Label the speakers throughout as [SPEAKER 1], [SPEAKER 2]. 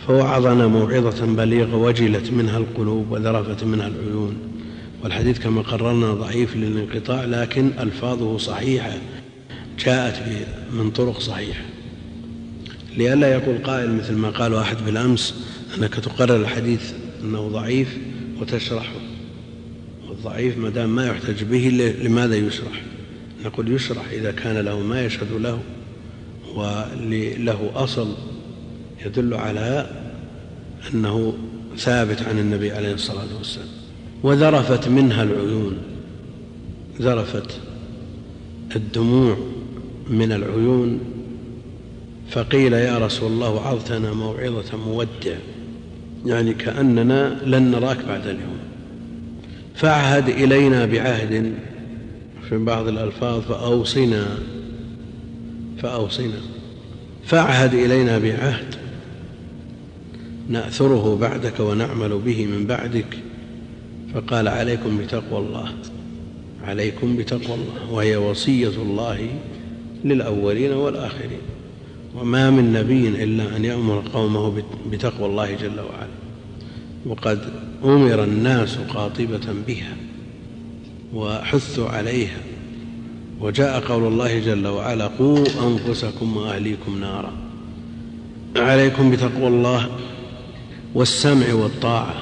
[SPEAKER 1] فوعظنا موعظة بليغة وجلت منها القلوب وذرفت منها العيون. والحديث كما قررنا ضعيف للانقطاع، لكن ألفاظه صحيحة جاءت من طرق صحيحة، لئلا يقول قائل مثل ما قال واحد بالأمس أنك تقرر الحديث أنه ضعيف وتشرحه. والضعيف ما دام ما يحتج به لماذا يشرح؟ نقول يشرح إذا كان له ما يشهد له وله أصل يدل على أنه ثابت عن النبي عليه الصلاة والسلام. وذرفت منها العيون، ذرفت الدموع من العيون، فقيل يا رسول الله وعظتنا موعظة مودع، يعني كأننا لن نراك بعد اليوم. فعهد إلينا بعهد، في بعض الألفاظ فأوصنا، فعهد إلينا بعهد نأثره بعدك ونعمل به من بعدك. فقال عليكم بتقوى الله، عليكم بتقوى الله، وهي وصية الله للأولين والآخرين. وما من نبي إلا أن يأمر قومه بتقوى الله جل وعلا، وقد أمر الناس قاطبة بها وحثوا عليها. وجاء قول الله جل وعلا قوا أنفسكم وأهليكم نارا. عليكم بتقوى الله والسمع والطاعة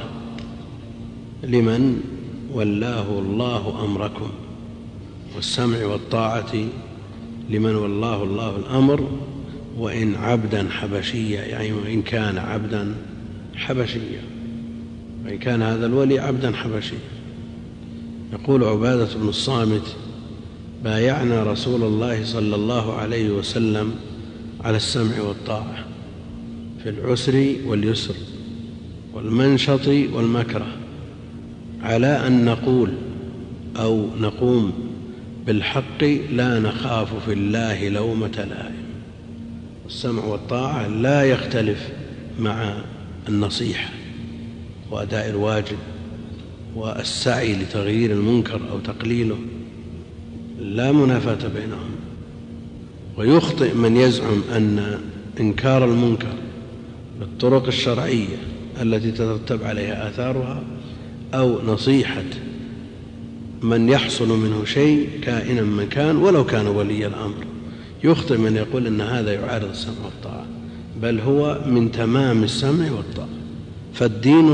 [SPEAKER 1] لمن ولاه الله أمركم، والسمع والطاعة لمن ولاه الله الأمر، وإن عبدا حبشيا، يعني وإن كان عبدا حبشيا، وإن كان هذا الولي عبدا حبشيا. يقول عبادة بن الصامت بايعنا رسول الله صلى الله عليه وسلم على السمع والطاعة في العسر واليسر والمنشط والمكره، على أن نقول أو نقوم بالحق لا نخاف في الله لومة لائم. السمع والطاعة لا يختلف مع النصيحة وأداء الواجب والسعي لتغيير المنكر أو تقليله، لا منافاة بينهم. ويخطئ من يزعم أن إنكار المنكر بالطرق الشرعية التي تترتب عليها آثارها أو نصيحة من يحصل منه شيء كائنا من كان ولو كان ولي الأمر، يخطئ من يقول أن هذا يعارض السمع والطاعة، بل هو من تمام السمع والطاعة. فالدين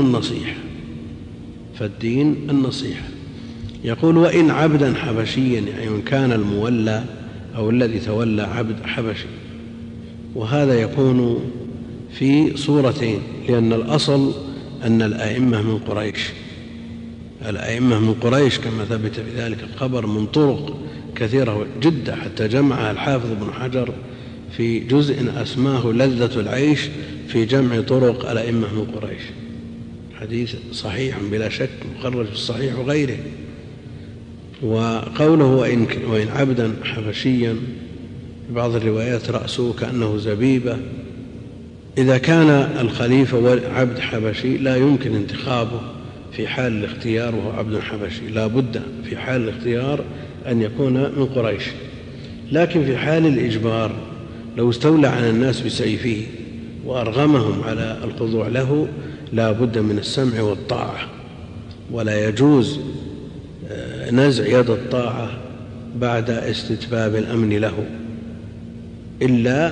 [SPEAKER 1] النصيحة. يقول وإن عبدا حبشيا، يعني إن كان المولى أو الذي تولى عبد حبشي. وهذا يكون في صورتين، لأن الأصل أن الأئمة من قريش، الأئمة من قريش كما ثبت بذلك الخبر من طرق كثيرة جدا، حتى جمعها الحافظ ابن حجر في جزء أسماه لذة العيش في جمع طرق الأئمة من قريش. حديث صحيح بلا شك مخرج في الصحيح وغيره. وقوله وإن عبدا حبشيا، في بعض الروايات رأسه كأنه زبيبة. إذا كان الخليفة عبد حبشي لا يمكن انتخابه في حال الاختيار وهو عبد حبشي، لا بد في حال الاختيار أن يكون من قريش. لكن في حال الإجبار لو استولى على الناس بسيفه وأرغمهم على الخضوع له لا بد من السمع والطاعة، ولا يجوز نزع يد الطاعة بعد استتباب الأمن له إلا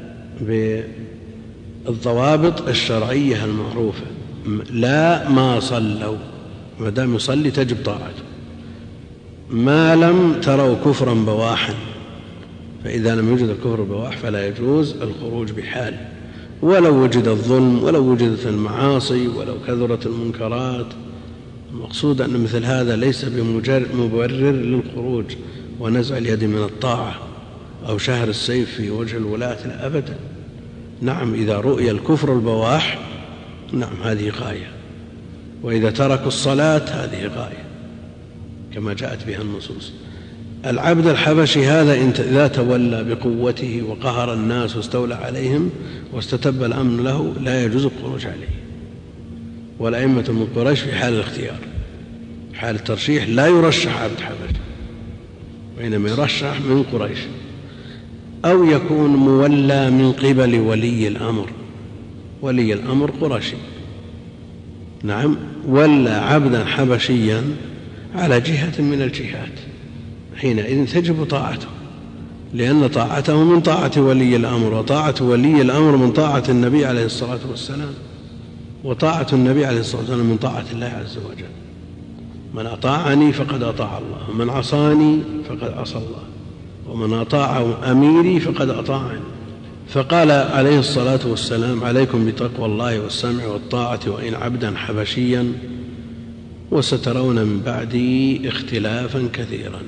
[SPEAKER 1] بالضوابط الشرعية المعروفة. لا ما صلوا، ما دام يصلي تجب طاعته، ما لم تروا كفرا بواحا، فإذا لم يوجد الكفر بواح فلا يجوز الخروج بحال، ولو وجد الظلم، ولو وجدت المعاصي، ولو كثرت المنكرات. المقصود أن مثل هذا ليس بمبرر للخروج ونزع اليد من الطاعة أو شهر السيف في وجه الولاة أبدا. نعم إذا رؤي الكفر البواح نعم هذه غاية، وإذا تركوا الصلاة هذه غاية كما جاءت بها النصوص. العبد الحبشي هذا إذا تولى بقوته وقهر الناس واستولى عليهم واستتب الأمن له لا يجوز الخروج عليه. والأئمة من قريش في حال الاختيار، حال الترشيح لا يرشح عبد حبشي، وإنما يرشح من قريش، أو يكون مولى من قبل ولي الأمر، ولي الأمر قرشي، نعم، ولا عبدا حبشيا على جهة من الجهات، حينئذ تجب طاعته، لأن طاعته من طاعة ولي الأمر، وطاعة ولي الأمر من طاعة النبي عليه الصلاة والسلام، وطاعة النبي عليه الصلاة والسلام من طاعة الله عز وجل. من أطاعني فقد أطاع الله، ومن عصاني فقد عصى الله، ومن أطاع أميري فقد أطاعني. فقال عليه الصلاة والسلام: عليكم بتقوى الله والسمع والطاعة وإن عبدا حبشيا، وسترون من بعدي اختلافا كثيرا.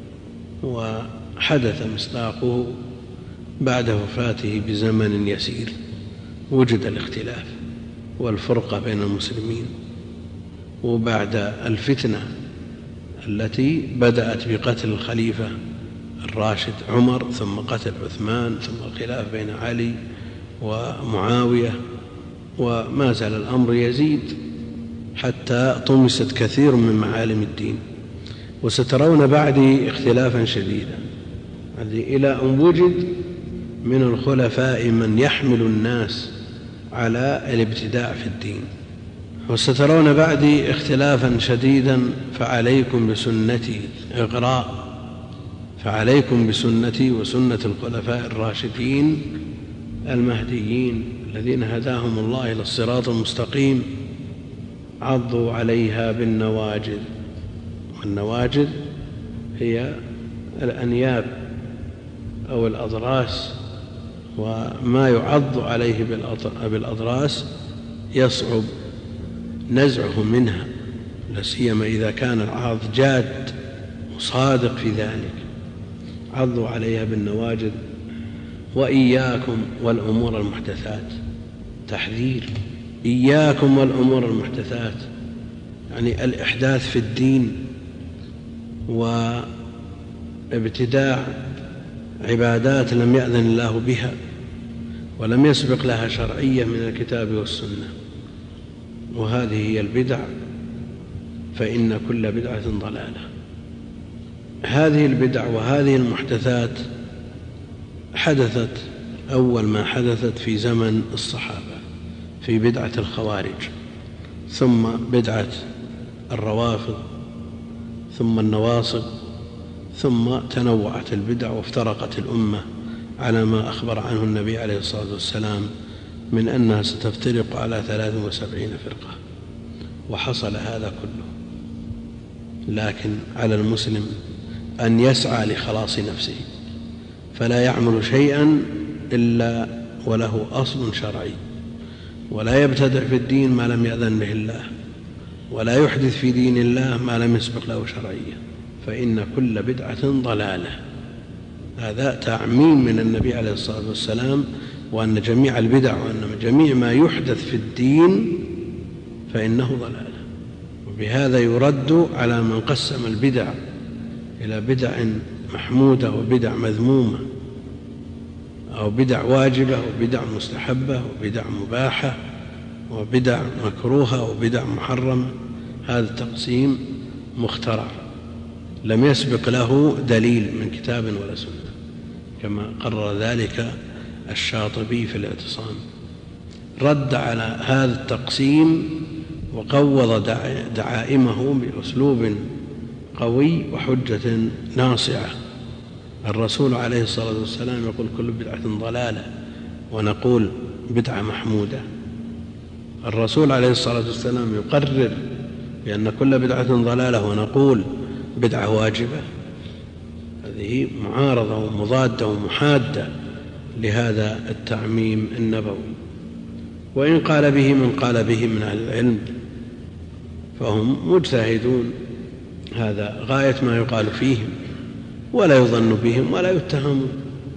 [SPEAKER 1] وحدث مصداقه بعد وفاته بزمن يسير، وجد الاختلاف والفرقة بين المسلمين، وبعد الفتنة التي بدأت بقتل الخليفة الراشد عمر، ثم قتل عثمان، ثم الخلاف بين علي ومعاوية، وما زال الأمر يزيد حتى طمست كثير من معالم الدين. وسترون بعدي اختلافا شديدا، إلى أن وجد من الخلفاء من يحمل الناس على الابتداع في الدين. وسترون بعدي اختلافا شديدا، فعليكم بسنتي إغراء، فعليكم بسنتي وسنة الخلفاء الراشدين المهديين الذين هداهم الله إلى الصراط المستقيم، عضوا عليها بالنواجذ. والنواجذ هي الأنياب أو الأضراس، وما يعض عليه بالأضراس يصعب نزعه منها، لا سيما إذا كان العاض جاد وصادق في ذلك. عضوا عليها بالنواجذ. وإياكم والأمور المحدثات، تحذير، إياكم والأمور المحدثات، يعني الإحداث في الدين وابتداع عبادات لم يأذن الله بها ولم يسبق لها شرعية من الكتاب والسنة، وهذه هي البدع، فإن كل بدعة ضلالة. هذه البدع وهذه المحدثات حدثت أول ما حدثت في زمن الصحابة، في بدعة الخوارج، ثم بدعة الروافض، ثم النواصب، ثم تنوعت البدع وافترقت الأمة على ما أخبر عنه النبي عليه الصلاة والسلام من أنها ستفترق على 73 فرقة، وحصل هذا كله. لكن على المسلم أن يسعى لخلاص نفسه، فلا يعمل شيئا إلا وله أصل شرعي، ولا يبتدع في الدين ما لم يأذن به الله، ولا يحدث في دين الله ما لم يسبق له شرعية، فإن كل بدعة ضلالة. هذا تعميم من النبي عليه الصلاة والسلام، وأن جميع البدع وأن جميع ما يحدث في الدين فإنه ضلالة. وبهذا يرد على من قسم البدع إلى بدع محمودة وبدع مذمومة، أو بدع واجبة وبدع مستحبة وبدع مباحة وبدع مكروهة وبدع محرمة. هذا التقسيم مخترع لم يسبق له دليل من كتاب ولا سنة، كما قرر ذلك الشاطبي في الاعتصام. رد على هذا التقسيم وقوض دعائمه بأسلوب قوي وحجة ناصعة. الرسول عليه الصلاة والسلام يقول: كل بدعة ضلالة، ونقول بدعة محمودة. الرسول عليه الصلاة والسلام يقرر بأن كل بدعة ضلالة، ونقول بدعة واجبة. هذه معارضة ومضادة ومحادة لهذا التعميم النبوي. وإن قال به من قال به من أهل العلم فهم مجتهدون، هذا غاية ما يقال فيهم، ولا يظن بهم ولا يتهمون،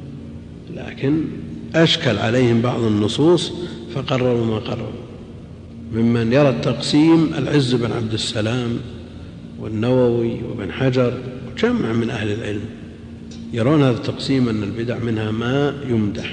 [SPEAKER 1] لكن أشكل عليهم بعض النصوص فقرروا ما قرروا. ممن يرى التقسيم العز بن عبد السلام والنووي وابن حجر وجمع من أهل العلم يرون هذا التقسيم أن البدع منها ما يمدح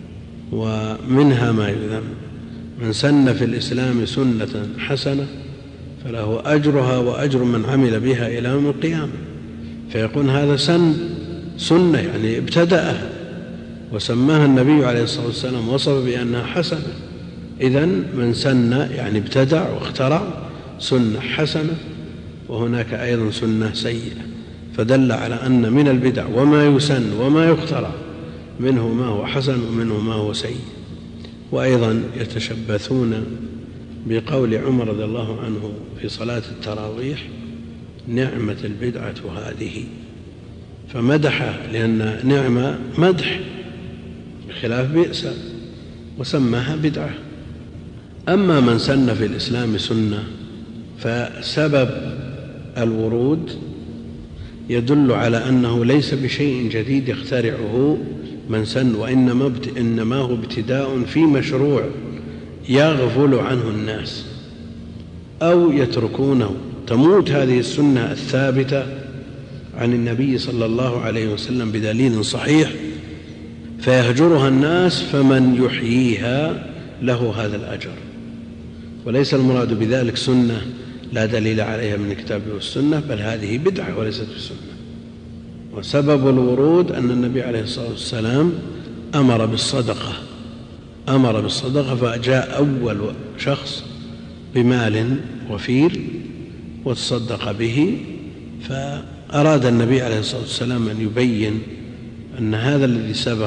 [SPEAKER 1] ومنها ما يذم. من سن في الإسلام سنة حسنة فله أجرها وأجر من عمل بها إلى يوم القيامة. فيقول هذا سنة يعني ابتدأها وسماها النبي عليه الصلاة والسلام، وصف بأنها حسنة، إذن من سن يعني ابتدع واخترع سنة حسنة، وهناك أيضا سنة سيئة، فدل على أن من البدع وما يسن وما يخترع منه ما هو حسن ومنه ما هو سيء. وأيضا يتشبثون بقول عمر رضي الله عنه في صلاة التراويح: نعمة البدعة هذه، فمدح، لأن نعمة مدح بخلاف بئس، وسماها بدعة. أما من سن في الإسلام سنة فسبب الورود يدل على أنه ليس بشيء جديد يخترعه من سن، وإنما هو ابتداء في مشروع يغفل عنه الناس أو يتركونه، تموت هذه السنة الثابتة عن النبي صلى الله عليه وسلم بدليل صحيح فيهجرها الناس، فمن يحييها له هذا الأجر. وليس المراد بذلك سنة لا دليل عليها من الكتاب والسنة، بل هذه بدعة وليست بسنة. وسبب الورود أن النبي عليه الصلاة والسلام أمر بالصدقة، فجاء أول شخص بمال وفير وتصدق به، فأراد النبي عليه الصلاة والسلام أن يبين أن هذا الذي سبق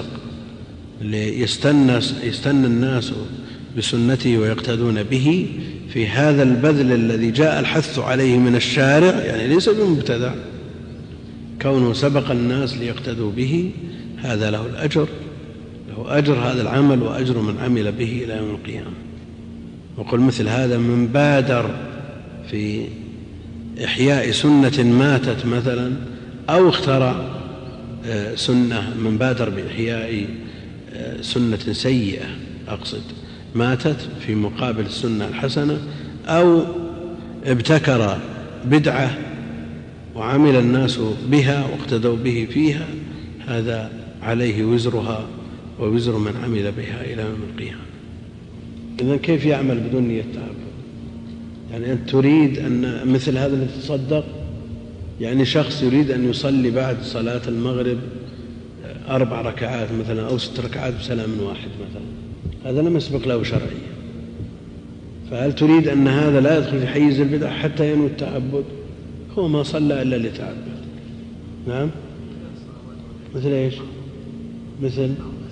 [SPEAKER 1] يستنى الناس بسنته ويقتدون به في هذا البذل الذي جاء الحث عليه من الشارع، يعني ليس بمبتدع، كونه سبق الناس ليقتدوا به، هذا له الأجر، له أجر هذا العمل وأجر من عمل به إلى يوم القيامة. وقل مثل هذا من بادر في إحياء سنة ماتت مثلا، أو اخترع سنة، من بادر بإحياء سنة سيئة أقصد ماتت في مقابل السنة الحسنة، أو ابتكر بدعة وعمل الناس بها واقتدوا به فيها، هذا عليه وزرها ووزر من عمل بها إلى يوم القيامة. إذن كيف يعمل بدون نية تعبد؟ يعني أنت تريد أن مثل هذا اللي تصدق، يعني شخص يريد أن يصلي بعد صلاة المغرب 4 ركعات مثلا أو 6 ركعات بسلام واحد مثلا، هذا لم يسبق له شرعيا، فهل تريد أن هذا لا يدخل في حيز البدع حتى ينوي التعبد؟ هو ما صلى إلا لتعبد. نعم، مثل إيش؟ مثل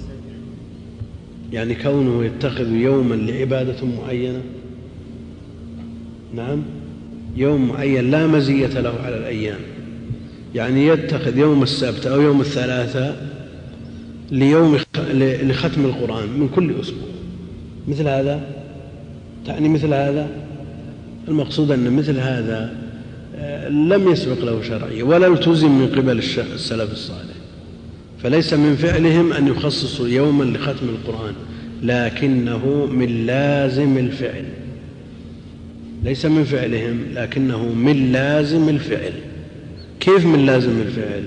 [SPEAKER 1] يعني كونه يتخذ يوما لعبادة معينة، نعم، يوم معين لا مزية له على الأيام، يعني يتخذ يوم السبت أو يوم الثلاثاء لختم القرآن من كل أسبوع، مثل هذا، تعني مثل هذا، المقصود أن مثل هذا لم يسبق له شرعية ولا التزم من قبل السلف الصالح، فليس من فعلهم أن يخصصوا يوما لختم القرآن، لكنه من لازم الفعل، ليس من فعلهم لكنه من لازم الفعل. كيف من لازم الفعل؟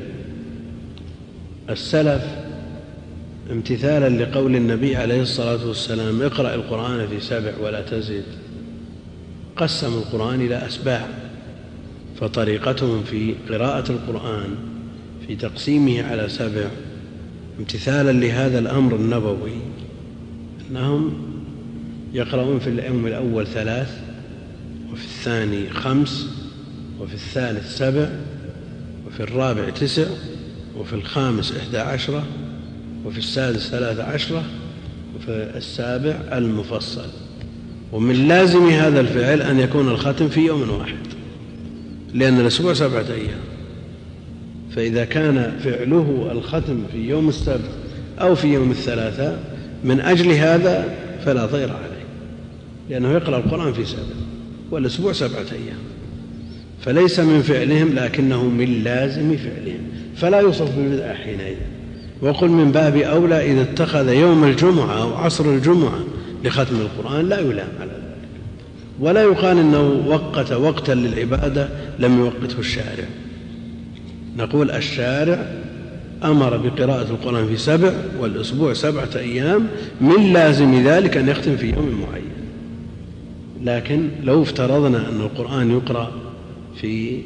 [SPEAKER 1] السلف امتثالا لقول النبي عليه الصلاة والسلام: اقرأ القرآن في 7 ولا تزد، قسم القرآن إلى أسباع، فطريقتهم في قراءة القرآن في تقسيمه على 7 امتثالا لهذا الأمر النبوي أنهم يقرؤون في اليوم الأول 3، وفي الثاني 5، وفي الثالث 7، وفي الرابع 9، وفي الخامس 11، وفي السادس 13، وفي السابع المفصل. ومن لازم هذا الفعل أن يكون الختم في يوم واحد، لأن الأسبوع 7 أيام، فإذا كان فعله الختم في يوم السبت أو في يوم الثلاثاء من أجل هذا فلا ضير عليه، لأنه يقرأ القرآن في 7 والأسبوع 7 أيام، فليس من فعلهم لكنه من لازم فعلهم، فلا يوصف بالبدعة حينئذ. وقل من باب أولى إذا اتخذ يوم الجمعة أو عصر الجمعة لختم القرآن لا يلام على ذلك، ولا يقال أنه وقت وقتا للعبادة لم يوقته الشارع. نقول الشارع أمر بقراءة القرآن في 7 والأسبوع 7 أيام، من لازم ذلك أن يختم في يوم معين. لكن لو افترضنا أن القرآن يقرأ في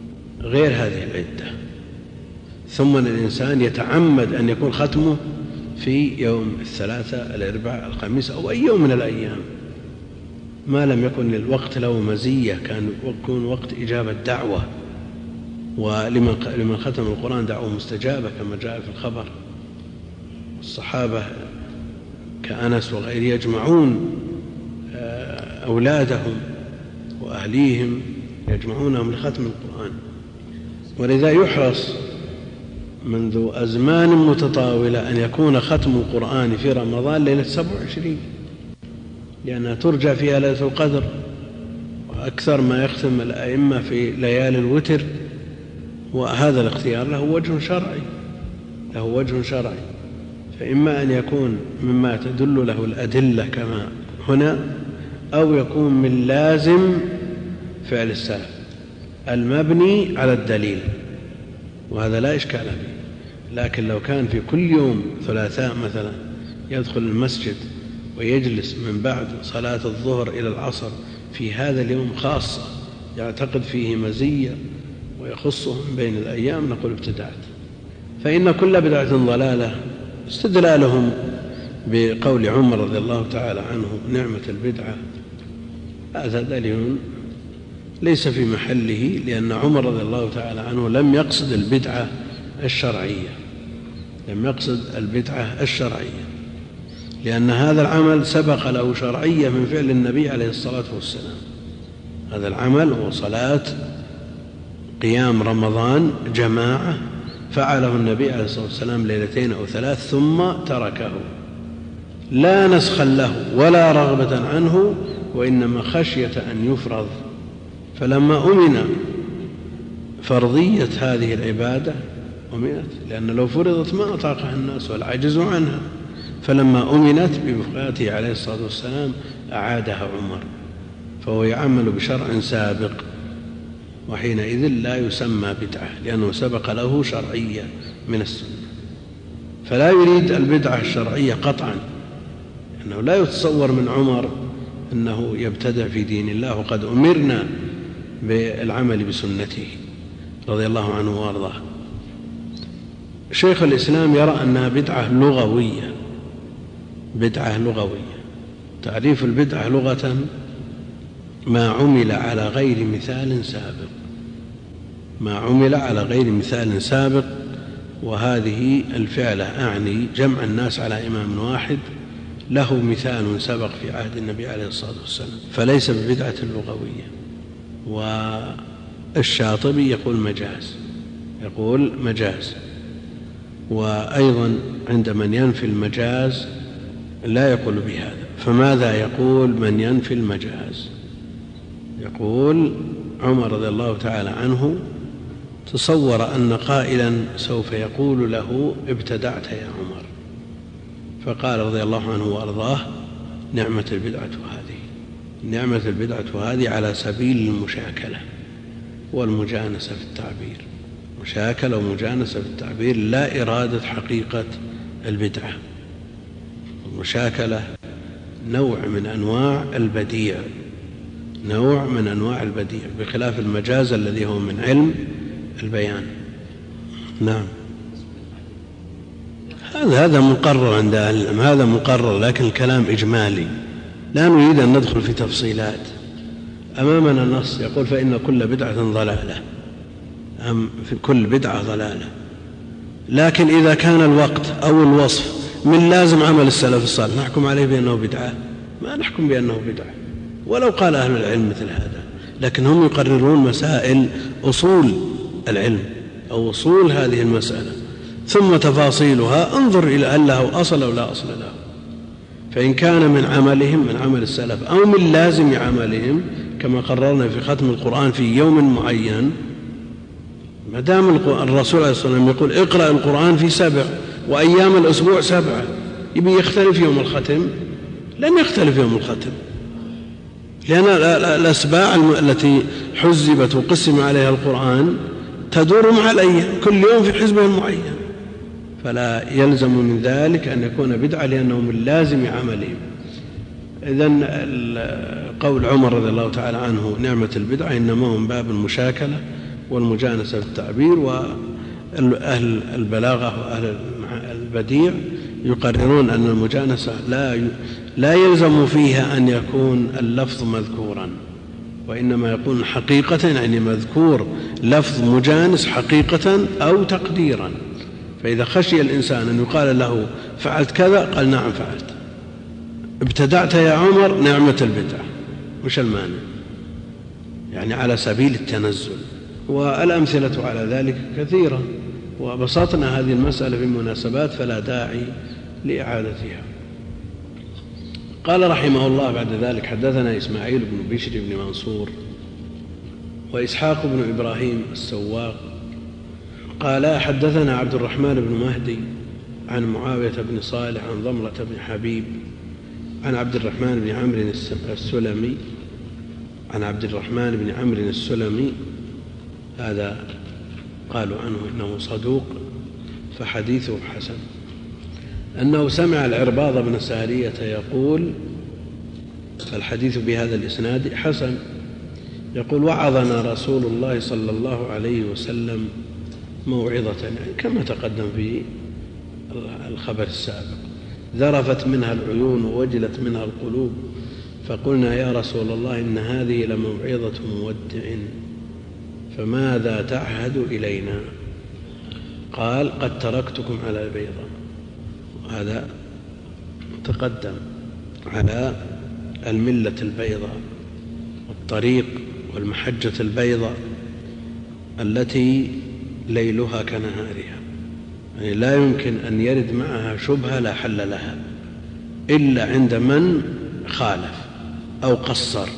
[SPEAKER 1] غير هذه العدة، ثم الإنسان يتعمد أن يكون ختمه في يوم الثلاثاء الأربعاء الخميس أو أي يوم من الأيام، ما لم يكن الوقت له مزية، كان يكون وقت إجابة دعوة، ولمن ختم القرآن دعوة مستجابة كما جاء في الخبر. الصحابة كأنس وغيره يجمعون أولادهم وأهليهم، يجمعونهم لختم القرآن. ولذا يحرص منذ أزمان متطاولة أن يكون ختم القرآن في رمضان ليلة 27، لأنها ترجى فيها ليلة القدر، وأكثر ما يختم الأئمة في ليالي الوتر، وهذا الاختيار له وجه شرعي، فإما أن يكون مما تدل له الأدلة كما هنا، أو يكون من لازم فعل السلف المبني على الدليل، وهذا لا إشكال فيه. لكن لو كان في كل يوم ثلاثاء مثلا يدخل المسجد ويجلس من بعد صلاة الظهر إلى العصر في هذا اليوم خاصة يعتقد فيه مزية ويخصه من بين الأيام، نقول ابتدعت. فإن كل بدعة ضلالة. استدلالهم بقول عمر رضي الله تعالى عنه نعمة البدعة، هذا دليل ليس في محله، لأن عمر رضي الله تعالى عنه لم يقصد البدعة الشرعية، لأن هذا العمل سبق له شرعية من فعل النبي عليه الصلاة والسلام. هذا العمل هو صلاة قيام رمضان جماعة، فعله النبي عليه الصلاة والسلام ليلتين أو ثلاث ثم تركه، لا نسخا له ولا رغبة عنه، وإنما خشية أن يفرض. فلما أمن فرضية هذه العبادة أمنت، لأن لو فرضت ما أطاقها الناس والعجز عنها، فلما أمنت بوفاته عليه الصلاة والسلام أعادها عمر، فهو يعمل بشرع سابق، وحينئذ لا يسمى بدعة لأنه سبق له شرعية من السنة. فلا يريد البدعة الشرعية قطعا، لأنه لا يتصور من عمر أنه يبتدع في دين الله، وقد أمرنا بالعمل بسنته رضي الله عنه وارضاه. شيخ الإسلام يرى أنها بدعة لغوية. تعريف البدعة لغة ما عمل على غير مثال سابق، وهذه الفعلة أعني جمع الناس على إمام واحد له مثال سبق في عهد النبي عليه الصلاة والسلام، فليس ببدعة لغوية. والشاطبي يقول مجاز، وأيضا عند من ينفي المجاز لا يقول بهذا. فماذا يقول من ينفي المجاز؟ يقول عمر رضي الله تعالى عنه تصور أن قائلا سوف يقول له ابتدعت يا عمر، فقال رضي الله عنه وأرضاه نعمة البدعة هذه على سبيل المشاكلة والمجانسة في التعبير، مشاكلة ومجانسة في التعبير، لا إرادة حقيقة البدعة. المشاكلة نوع من أنواع البديع، بخلاف المجاز الذي هو من علم البيان. نعم، هذا مقرر عند أهل العلم، هذا مقرر، لكن الكلام إجمالي، لا نريد أن ندخل في تفصيلات. أمامنا نص يقول فإن كل بدعة ضلالة، في كل بدعة ضلالة، لكن إذا كان الوقت أو الوصف من لازم عمل السلف الصالح نحكم عليه بأنه بدعة؟ ما نحكم بأنه بدعة ولو قال أهل العلم مثل هذا، لكن هم يقررون مسائل أصول العلم أو أصول هذه المسألة، ثم تفاصيلها انظر إلى هل له أصل أو لا أصل له. فإن كان من عملهم من عمل السلف أو من لازم عملهم كما قررنا في ختم القرآن في يوم معين، ما دام الرسول عليه الصلاة والسلام يقول اقرأ القرآن في 7 وأيام الأسبوع 7، يبي يختلف يوم الختم؟ لن يختلف يوم الختم، لأن الأسباع التي حزبت وقسم عليها القرآن تدور مع الأيام، كل يوم في حزب معين، فلا يلزم من ذلك أن يكون بدعة لأنه من لازم عملهم. إذن قول عمر رضي الله تعالى عنه نعمة البدعة إنما هو من باب المشاكلة والمجانسة في التعبير، وأهل البلاغة وأهل البديع يقررون أن المجانسة لا يلزم فيها أن يكون اللفظ مذكورا، وإنما يكون حقيقة، يعني مذكور لفظ مجانس حقيقة أو تقديرا. فإذا خشي الإنسان أن يقال له فعلت كذا قال نعم فعلت. ابتدعت يا عمر، نعمة البدعة، وش المانع؟ يعني على سبيل التنزل. والأمثلة على ذلك كثيرة، وبسطنا هذه المسألة في مناسبات فلا داعي لإعادتها. قال رحمه الله بعد ذلك: حدثنا إسماعيل بن بشر بن منصور وإسحاق بن إبراهيم السواق قال حدثنا عبد الرحمن بن مهدي عن معاوية بن صالح عن ضمرة بن حبيب عن عبد الرحمن بن عمرو السلمي عن عبد الرحمن بن عمرو السلمي، هذا قالوا عنه إنه صدوق فحديثه حسن، أنه سمع العرباض بن سارية يقول، فالحديث بهذا الإسناد حسن، يقول: وعظنا رسول الله صلى الله عليه وسلم موعظة، يعني كما تقدم في الخبر السابق: ذرفت منها العيون ووجلت منها القلوب، فقلنا يا رسول الله إن هذه لموعظة مودع، فماذا تعهد إلينا؟ قال: قد تركتكم على البيضاء. هذا تقدم على الملة البيضاء والطريق والمحجة البيضاء التي ليلها كنهارها، يعني لا يمكن أن يرد معها شبهة لا حل لها إلا عند من خالف أو قصر.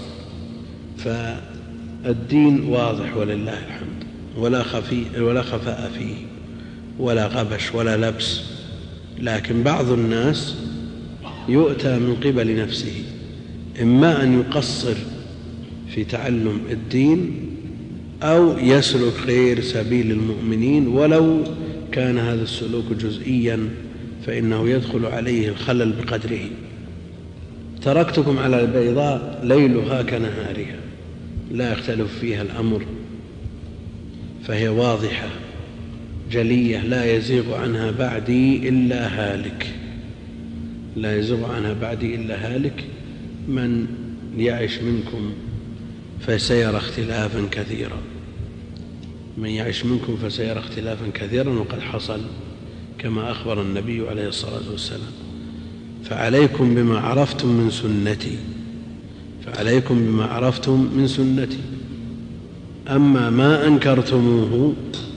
[SPEAKER 1] فالدين واضح ولله الحمد، ولا خفاء فيه ولا غبش ولا لبس، لكن بعض الناس يؤتى من قبل نفسه، إما أن يقصر في تعلم الدين أو يسلك غير سبيل المؤمنين، ولو كان هذا السلوك جزئيا فإنه يدخل عليه الخلل بقدره. تركتكم على البيضاء ليلها كنهارها، لا يختلف فيها الأمر، فهي واضحة جلية، لا يزيغ عنها بعدي إلا هالك، لا يزيغ عنها بعدي إلا هالك. من يعش منكم فسيرى اختلافا كثيرا، من يعش منكم فسيرى اختلافا كثيرا، وقد حصل كما أخبر النبي عليه الصلاة والسلام: فعليكم بما عرفتم من سنتي، فعليكم بما عرفتم من سنتي، أما ما أنكرتموه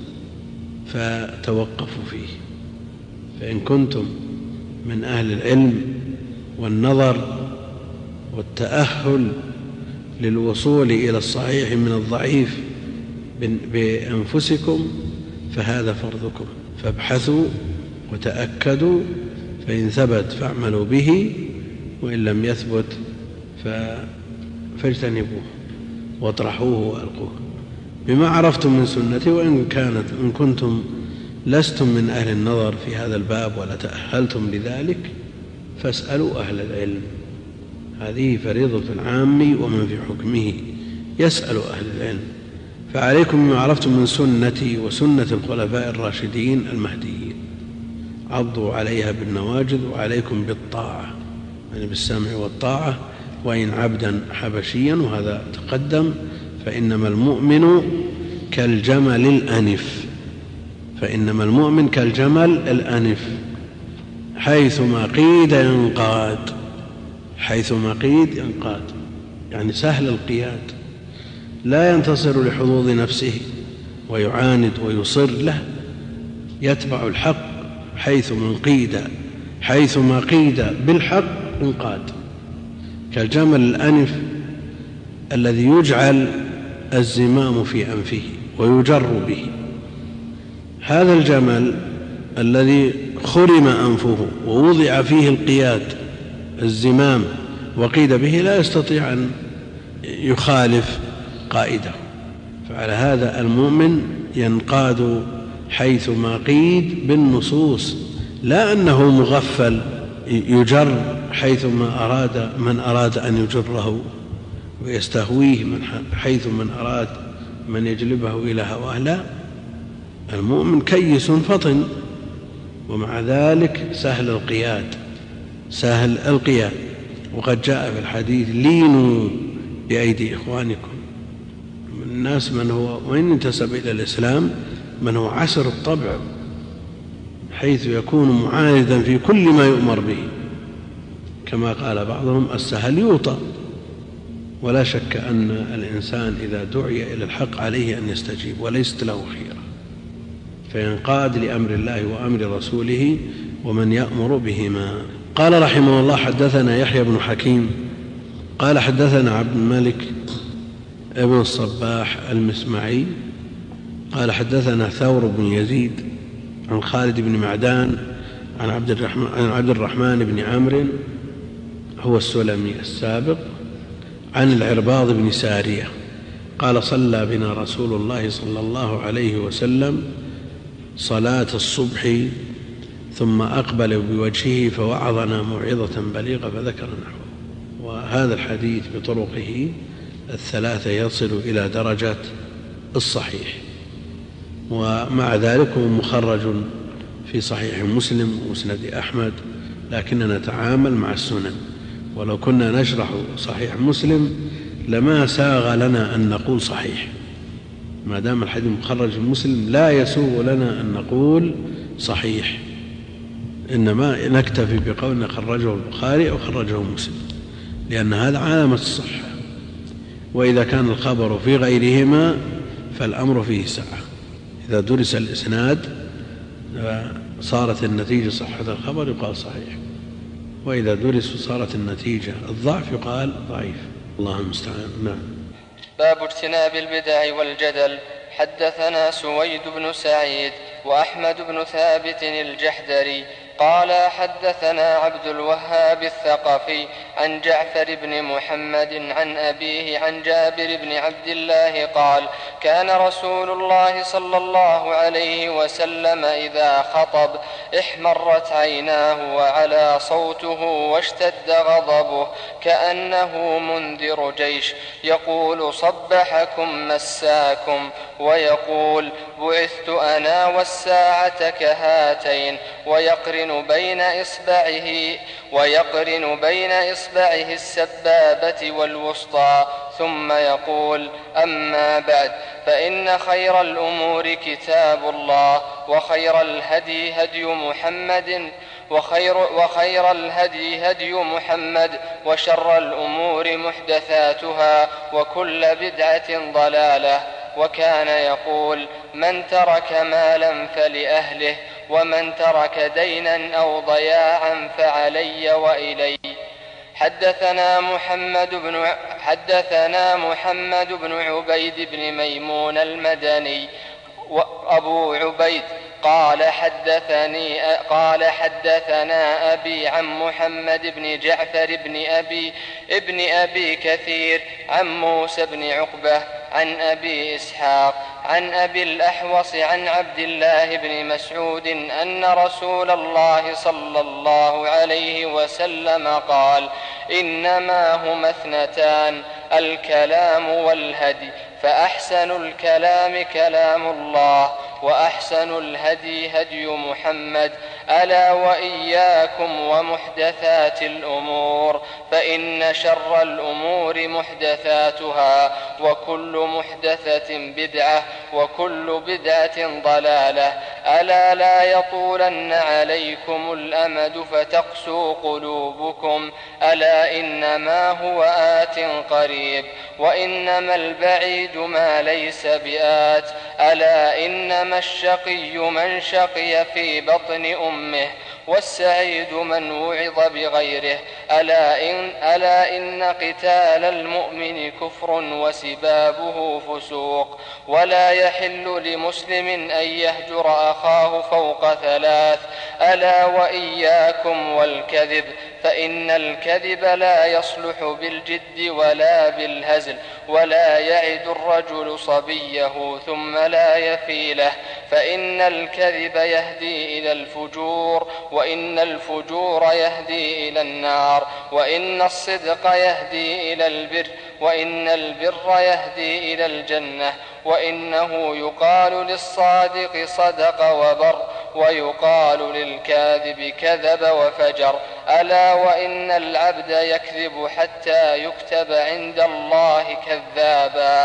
[SPEAKER 1] فتوقفوا فيه. فإن كنتم من أهل العلم والنظر والتأهل للوصول إلى الصحيح من الضعيف بأنفسكم فهذا فرضكم، فابحثوا وتأكدوا، فإن ثبت فاعملوا به، وإن لم يثبت فاجتنبوه واطرحوه وألقوه. بما عرفتم من سنتي، وإن كنتم لستم من أهل النظر في هذا الباب ولا تأهلتم لذلك فاسألوا أهل العلم. هذه فريضة العام ومن في حكمه، يسأل أهل العلم. فعليكم بما عرفتم من سنتي وسنة الخلفاء الراشدين المهديين، عضوا عليها بالنواجذ، وعليكم بالطاعة، يعني بالسمع والطاعة، وإن عبدا حبشيا، وهذا تقدم. فإنما المؤمن كالجمل الأنف، فإنما المؤمن كالجمل الأنف، حيثما قيد ينقاد، حيثما قيد ينقاد، يعني سهل القياد، لا ينتصر لحظوظ نفسه ويعاند ويصر له، يتبع الحق حيثما قيد بالحق انقاد. كالجمل الأنف الذي يجعل الزمام في أنفه ويجر به. هذا الجمل الذي خرم أنفه ووضع فيه القياد الزمام وقيد به لا يستطيع أن يخالف قائده. فعلى هذا المؤمن ينقاد حيثما قيد بالنصوص، لا أنه مغفل يجر حيثما أراد من أراد أن يجره ويستهويه حيث من أراد من يجلبه إلى هواه. لا، المؤمن كيس فطن، ومع ذلك سهل القياد. وقد جاء في الحديث: لينوا بأيدي إخوانكم. من الناس من هو وإن انتسب إلى الإسلام من هو عسر الطبع، حيث يكون معاندا في كل ما يؤمر به، كما قال بعضهم: السهل يوطى. ولا شك أن الإنسان إذا دعي إلى الحق عليه أن يستجيب وليست له خيرة، فينقاد لأمر الله وأمر رسوله ومن يأمر بهما. قال رحمه الله: حدثنا يحيى بن حكيم قال حدثنا عبد الملك ابن الصباح المسمعي قال حدثنا ثور بن يزيد عن خالد بن معدان عن عبد الرحمن بن عمرو هو السلمي السابق عن العرباض بن سارية قال: صلى بنا رسول الله صلى الله عليه وسلم صلاة الصبح ثم أقبل بوجهه فوعظنا موعظة بليغة فذكر نحوه. وهذا الحديث بطرقه الثلاثة يصل إلى درجة الصحيح، ومع ذلك هو مخرج في صحيح مسلم ومسند أحمد، لكننا نتعامل مع السنن. ولو كنا نشرح صحيح مسلم لما ساغ لنا أن نقول صحيح، ما دام الحديث مخرج في مسلم لا يسوغ لنا أن نقول صحيح، إنما نكتفي بقولنا خرجه البخاري أو خرجه مسلم، لأن هذا علامة الصحة. وإذا كان الخبر في غيرهما فالأمر فيه سعة. إذا درس الإسناد صارت النتيجة صحة الخبر يقال صحيح، وإذا درس صارت النتيجة الضعف يقال ضعيف. الله المستعان. نعم.
[SPEAKER 2] باب اجتناب البدع والجدل. حدثنا سويد بن سعيد وأحمد بن ثابت الجحدري قال حدثنا عبد الوهاب الثقفي عن جعفر بن محمد عن أبيه عن جابر بن عبد الله قال: كان رسول الله صلى الله عليه وسلم إذا خطب احمرت عيناه وعلى صوته واشتد غضبه كأنه منذر جيش، يقول: صبحكم مساكم، ويقول: بعثت أنا والساعة كهاتين، ويقرن بين إصبعه السبابة والوسطى، ثم يقول: أما بعد، فإن خير الأمور كتاب الله، وخير الهدي هدي محمد، وشر الأمور محدثاتها، وكل بدعة ضلالة. وكان يقول: من ترك مالا فلأهله، ومن ترك دينا أو ضياعا فعلي وإلي. حدثنا محمد بن عبيد بن ميمون المدني وأبو عبيد قال حدثنا أبي عن محمد بن جعفر ابن أبي كثير عن موسى بن عقبة عن أبي إسحاق عن أبي الأحوص عن عبد الله بن مسعود أن رسول الله صلى الله عليه وسلم قال: إنما هما اثنتان، الكلام والهدي، فأحسن الكلام كلام الله، وأحسن الهدي هدي محمد. ألا وإياكم ومحدثات الأمور، فإن شر الأمور محدثاتها، وكل محدثة بدعة، وكل بدعة ضلالة. ألا لا يطولن عليكم الأمد فتقسوا قلوبكم. ألا إنما هو آت قريب، وإنما البعيد ما ليس بآت. ألا إنما الشقي من شقي في بطن أمه، والسعيد من وعظ بغيره. ألا إن قتال المؤمن كفر وسبابه فسوق، ولا يحل لمسلم أن يهجر أخاه فوق ثلاث. ألا وإياكم والكذب، فإن الكذب لا يصلح بالجد ولا بالهزل، ولا يعد الرجل صبيه ثم لا يفي له، فإن الكذب يهدي إلى الفجور، وإن الفجور يهدي إلى النار، وإن الصدق يهدي إلى البر، وإن البر يهدي إلى الجنة، وإنه يقال للصادق صدق وبر، ويقال للكاذب كذب وفجر. ألا وإن العبد يكذب حتى يكتب عند الله كذابا.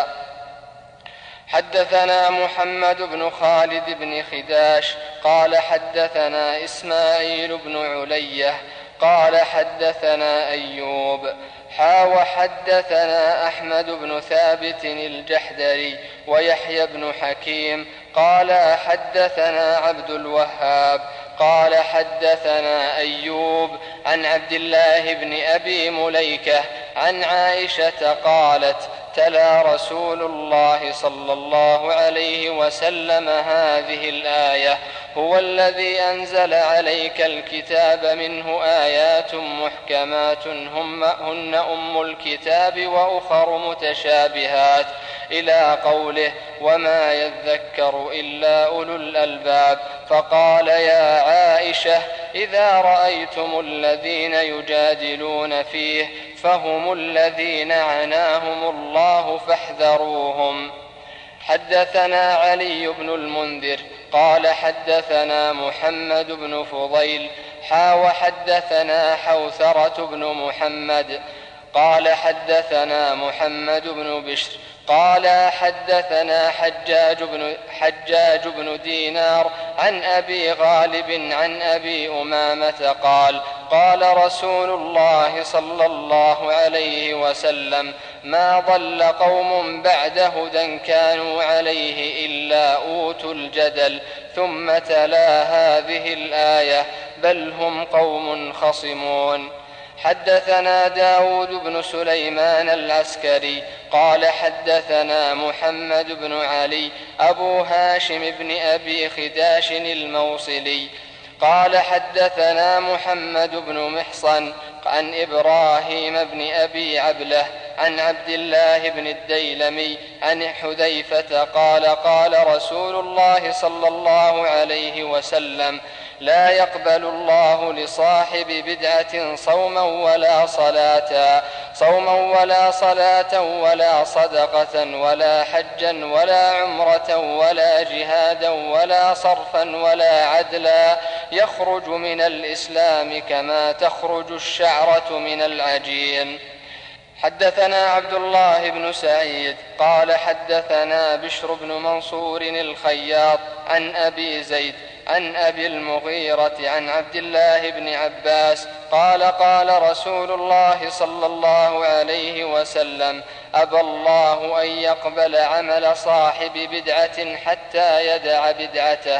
[SPEAKER 2] حدثنا محمد بن خالد بن خداش قال حدثنا إسماعيل بن علية قال حدثنا أيوب وحدثنا أحمد بن ثابت الجحدري ويحيى بن حكيم قال حدثنا عبد الوهاب قال حدثنا أيوب عن عبد الله بن أبي مليكة عن عائشة قالت تلا رسول الله صلى الله عليه وسلم هذه الآية: هو الذي أنزل عليك الكتاب منه آيات محكمات هن أم الكتاب وأخر متشابهات، إلى قوله: وما يذكر إلا أولو الألباب. فقال: يا عائشة، إذا رأيتم الذين يجادلون فيه فهم الذين عناهم الله فاحذروهم. حدثنا علي بن المنذر قال حدثنا محمد بن فضيل وحدثنا حوثرة بن محمد قال حدثنا محمد بن بشر قال حدثنا حجاج بن دينار عن أبي غالب عن أبي أمامة قال: قال رسول الله صلى الله عليه وسلم: ما ضل قوم بعد هدى كانوا عليه إلا أوتوا الجدل. ثم تلا هذه الآية: بل هم قوم خصمون. حدثنا داود بن سليمان العسكري قال حدثنا محمد بن علي أبو هاشم بن أبي خداش الموصلي قال حدثنا محمد بن محصن عن إبراهيم بن أبي عبله عن عبد الله بن الديلمي عن حذيفة قال: قال رسول الله صلى الله عليه وسلم: لا يقبل الله لصاحب بدعة صوما ولا صلاة ولا صدقة ولا حجا ولا عمرة ولا جهادا ولا صرفا ولا عدلا يخرج من الإسلام كما تخرج الشعرة من العجين. حدثنا عبد الله بن سعيد قال حدثنا بشر بن منصور الخياط عن أبي زيد عن أبي المغيرة عن عبد الله بن عباس قال: قال رسول الله صلى الله عليه وسلم: أبى الله أن يقبل عمل صاحب بدعة حتى يدع بدعته.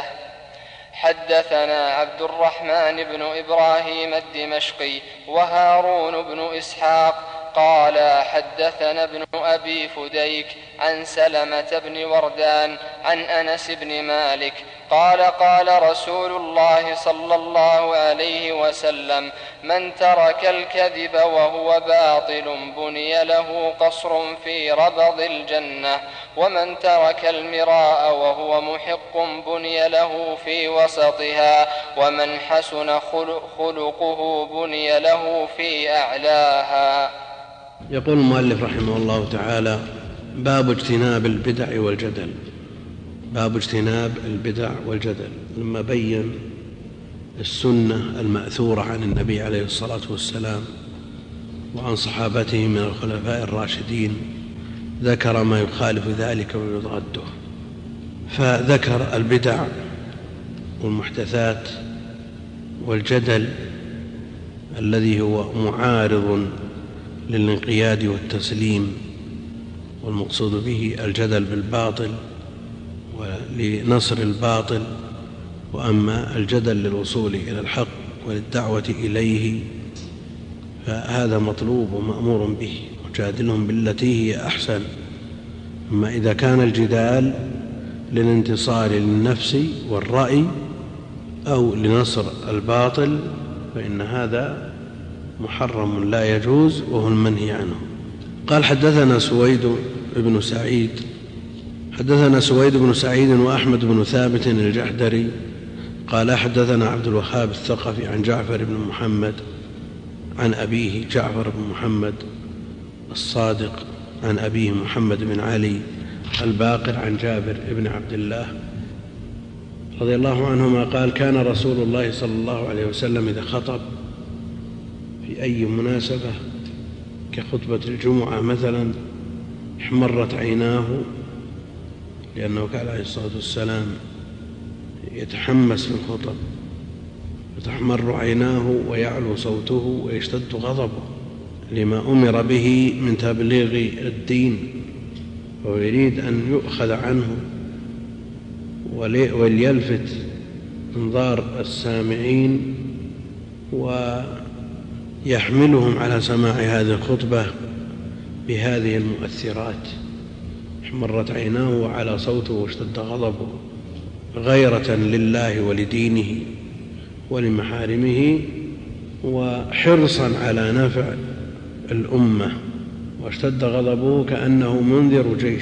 [SPEAKER 2] حدثنا عبد الرحمن بن إبراهيم الدمشقي وهارون بن إسحاق قال حدثنا ابن أبي فديك عن سلمة بن وردان عن أنس بن مالك قال: قال رسول الله صلى الله عليه وسلم: من ترك الكذب وهو باطل بني له قصر في ربض الجنة، ومن ترك المراء وهو محق بني له في وسطها، ومن حسن خلقه بني له في أعلاها.
[SPEAKER 1] يقول المؤلف رحمه الله تعالى: باب اجتناب البدع والجدل. باب اجتناب البدع والجدل، لما بين السنة المأثورة عن النبي عليه الصلاة والسلام وعن صحابته من الخلفاء الراشدين ذكر ما يخالف ذلك ويضاده، فذكر البدع والمحدثات والجدل الذي هو معارض للانقياد والتسليم، والمقصود به الجدل بالباطل ولنصر الباطل. وأما الجدل للوصول إلى الحق وللدعوة إليه فهذا مطلوب ومأمور به، وجادلهم بالتي هي أحسن. أما إذا كان الجدال للانتصار للنفس والرأي أو لنصر الباطل فإن هذا محرم لا يجوز وهو المنهي عنه. قال: حدثنا سويد بن سعيد حدثنا سويد بن سعيد وأحمد بن ثابت الجحدري قال حدثنا عبد الوهاب الثقفي عن جعفر بن محمد عن أبيه جعفر بن محمد الصادق عن أبيه محمد بن علي الباقر عن جابر بن عبد الله رضي الله عنهما قال: كان رسول الله صلى الله عليه وسلم إذا خطب في أي مناسبة كخطبة الجمعة مثلا احمرت عيناه، لأنه كان عليه الصلاة والسلام يتحمس في الخطب، فتحمر عيناه ويعلو صوته ويشتد غضبه لما أمر به من تبليغ الدين، ويريد أن يؤخذ عنه وليلفت انظار السامعين ويحملهم على سماع هذه الخطبة بهذه المؤثرات. احمرت عيناه وعلى صوته واشتد غضبه غيرة لله ولدينه ولمحارمه وحرصا على نفع الأمة، واشتد غضبه كأنه منذر جيش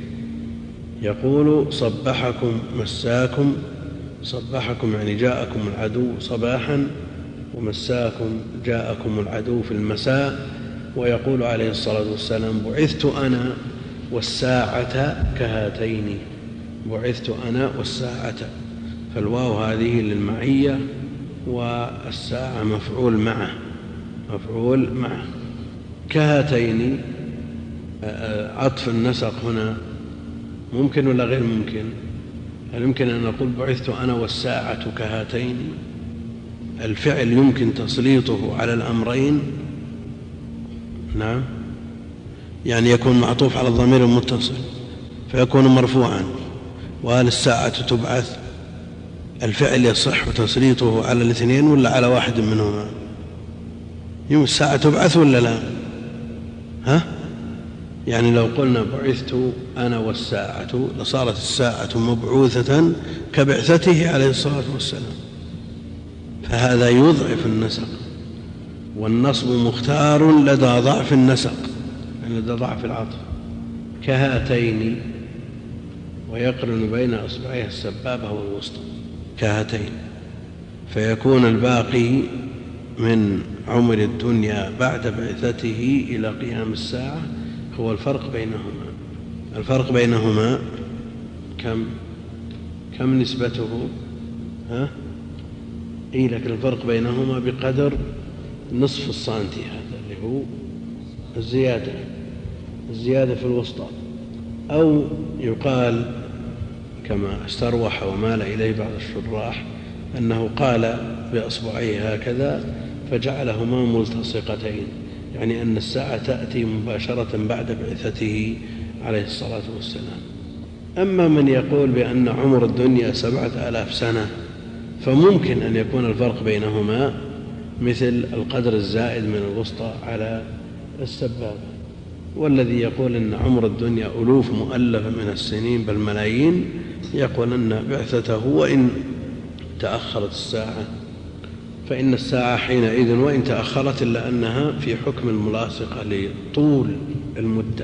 [SPEAKER 1] يقول: صبحكم مساكم. صبحكم يعني جاءكم العدو صباحا، ومساكم جاءكم العدو في المساء. ويقول عليه الصلاة والسلام: بعثت أنا والساعة كهاتين. بعثت أنا والساعة، فالواو هذه للمعية، والساعة مفعول معه، مفعول معه. كهاتين عطف النسق هنا ممكن ولا غير ممكن؟ هل يمكن أن نقول بعثت أنا والساعة كهاتين؟ الفعل يمكن تسليطه على الأمرين. نعم، يعني يكون معطوف على الضمير المتصل فيكون مرفوعا. وهل الساعة تبعث؟ الفعل يصح تسليطه على الاثنين ولا على واحد منهما؟ يوم الساعة تبعث ولا لا؟ يعني لو قلنا بعثت أنا والساعة لصارت الساعة مبعوثة كبعثته عليه الصلاة والسلام، فهذا يضعف النسق، والنصب مختار لدى ضعف النسق، لدى ضعف العطف. كهاتين، ويقرن بين أصبعيها السبابة والوسطى، كهاتين، فيكون الباقي من عمر الدنيا بعد بعثته إلى قيام الساعة هو الفرق بينهما. الفرق بينهما كم نسبته؟ لكن الفرق بينهما بقدر نصف السنتي، هذا اللي هو الزيادة في الوسطى. أو يقال كما استروح ومال إليه بعض الشراح أنه قال بأصبعيه هكذا فجعلهما ملتصقتين، يعني أن الساعة تأتي مباشرة بعد بعثته عليه الصلاة والسلام. أما من يقول بأن عمر الدنيا 7000 سنة فممكن أن يكون الفرق بينهما مثل القدر الزائد من الوسطى على السبابة. والذي يقول أن عمر الدنيا ألوف مؤلفة من السنين بل ملايين يقول أن بعثته وإن تأخرت الساعة فإن الساعة حينئذ وإن تأخرت إلا أنها في حكم الملاصقة لطول المدة.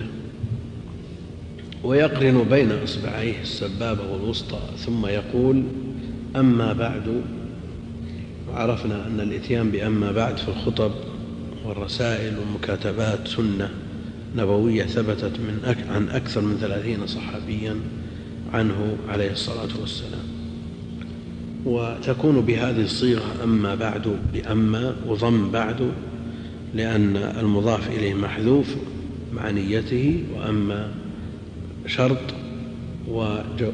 [SPEAKER 1] ويقرن بين إصبعيه السبابة والوسطى ثم يقول: أما بعد. وعرفنا أن الإتيان بأما بعد في الخطب والرسائل والمكاتبات سنة نبوية ثبتت عن أكثر من 30 صحابيا عنه عليه الصلاة والسلام. وتكون بهذه الصيغة أما بعد بأما وضم بعد، لأن المضاف إليه محذوف مع نيته، وأما شرط وبعد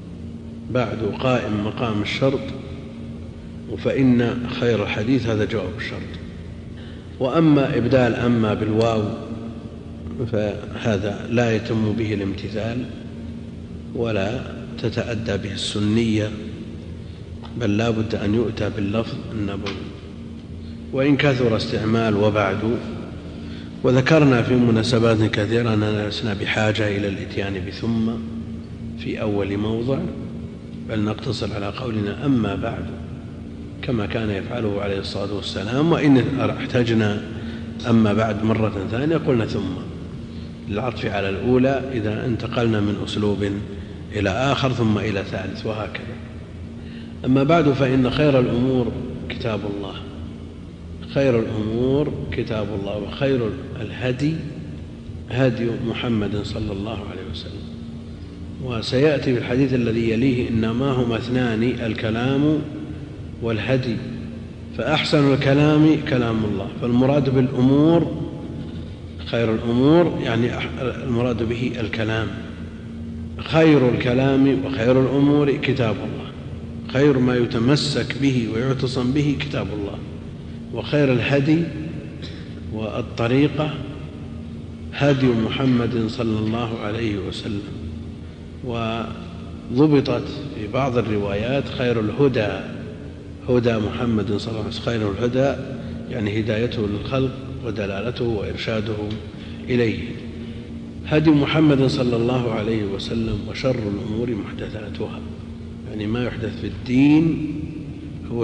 [SPEAKER 1] قائم مقام الشرط، فإن خير الحديث هذا جواب الشرط. وأما إبدال أما بالواو فهذا لا يتم به الامتثال ولا تتأدى به السنية، بل لا بد أن يؤتى باللفظ النبوي وإن كثر استعمال وبعد. وذكرنا في مناسبات كثيرة أننا لسنا بحاجة إلى الإتيان بثم في أول موضع، بل نقتصر على قولنا أما بعد كما كان يفعله عليه الصلاة والسلام. وإن احتجنا أما بعد مرة ثانية قلنا ثم للعطف على الأولى إذا انتقلنا من أسلوب إلى آخر ثم إلى ثالث وهكذا. أما بعد فإن خير الأمور كتاب الله، خير الأمور كتاب الله، وخير الهدي هدي محمد صلى الله عليه وسلم، وسيأتي في الحديث الذي يليه إنما هما اثنان الكلام والهدي، فأحسن الكلام كلام الله. فالمراد بالأمور خير الأمور يعني المراد به الكلام. خير الكلام وخير الأمور كتاب الله، خير ما يتمسك به ويعتصم به كتاب الله. وخير الهدي والطريقة هدي محمد صلى الله عليه وسلم. وضبطت في بعض الروايات خير الهدى هدى محمد صلى الله عليه وسلم. خير الهدى يعني هدايته للخلق ودلالته وإرشاده إليه. هدي محمد صلى الله عليه وسلم. وشر الأمور محدثاتها، يعني ما يحدث في الدين هو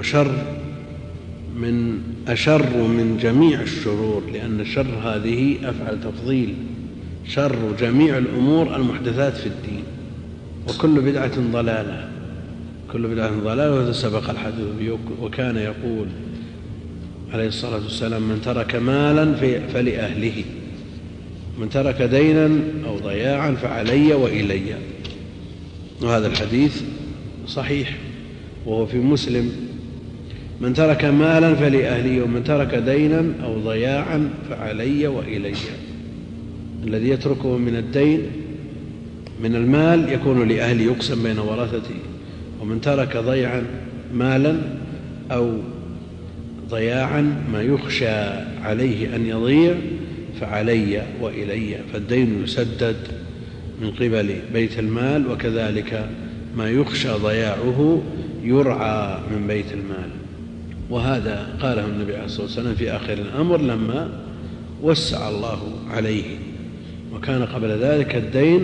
[SPEAKER 1] أشر من جميع الشرور، لأن الشر هذه أفعل تفضيل. شر جميع الأمور المحدثات في الدين، وكل بدعة ضلالة، كل بدعة ضلالة. وهذا سبق الحديث. وكان يقول عليه الصلاة والسلام من ترك مالا فلأهله، من ترك دينا أو ضياعا فعلي وإلي. وهذا الحديث صحيح وهو في مسلم. من ترك مالا فلأهله، ومن ترك دينا أو ضياعا فعلي وإلي. الذي يتركه من الدين من المال يكون لأهله يقسم بين ورثته، ومن ترك ضيعا مالا أو ضياعا ما يخشى عليه أن يضيع فعلي وإلي. فالدين يسدد من قبل بيت المال، وكذلك ما يخشى ضياعه يرعى من بيت المال. وهذا قاله النبي عليه الصلاة والسلام في آخر الأمر لما وسع الله عليه. وكان قبل ذلك الدين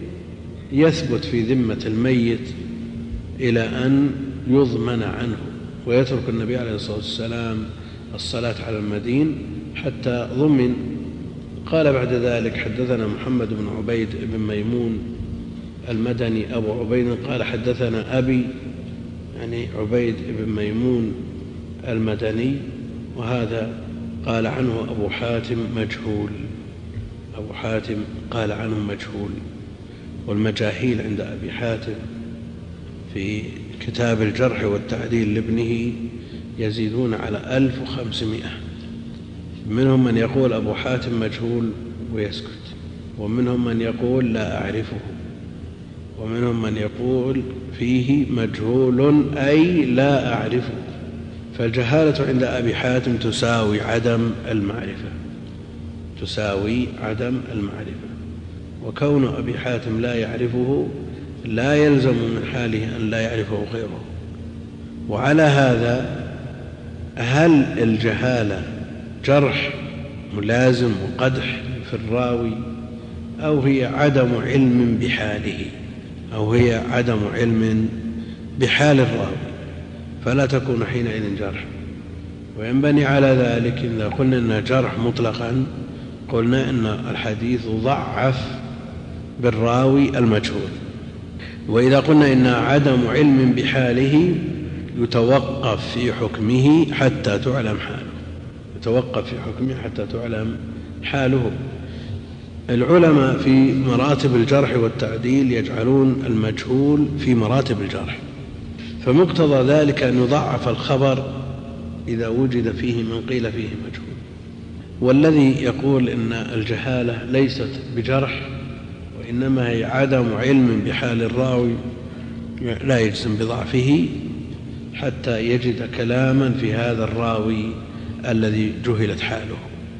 [SPEAKER 1] يثبت في ذمة الميت إلى أن يضمن عنه، ويترك النبي عليه الصلاة والسلام الصلاة على المدين حتى ضمن. قال بعد ذلك حدثنا محمد بن عبيد بن ميمون المدني أبو عبيد قال حدثنا أبي، يعني عبيد بن ميمون المدني. وهذا قال عنه أبو حاتم مجهول، أبو حاتم قال عنه مجهول. والمجاهيل عند أبي حاتم في كتاب الجرح والتعديل لابنه يزيدون على 1500. منهم من يقول أبو حاتم مجهول ويسكت، ومنهم من يقول لا أعرفه، ومنهم من يقول فيه مجهول أي لا أعرفه. فالجهالة عند أبي حاتم تساوي عدم المعرفة، تساوي عدم المعرفة. وكون أبي حاتم لا يعرفه لا يلزم من حاله أن لا يعرفه غيره. وعلى هذا هل الجهالة جرح ملازم وقدح في الراوي، أو هي عدم علم بحاله، أو هي عدم علم بحال الراوي، فلا تكون حينئذ جرح. وينبني على ذلك إذا قلنا إن جرح مطلقا قلنا إن الحديث ضعف بالراوي المجهول. وإذا قلنا إن عدم علم بحاله يتوقف في حكمه حتى تعلم حاله، يتوقف في حكمه حتى تعلم حاله. العلماء في مراتب الجرح والتعديل يجعلون المجهول في مراتب الجرح، فمقتضى ذلك أن يضعف الخبر إذا وجد فيه من قيل فيه مجهول. والذي يقول إن الجهالة ليست بجرح وإنما هي عدم علم بحال الراوي لا يجزم بضعفه حتى يجد كلاما في هذا الراوي الذي جهلت حاله.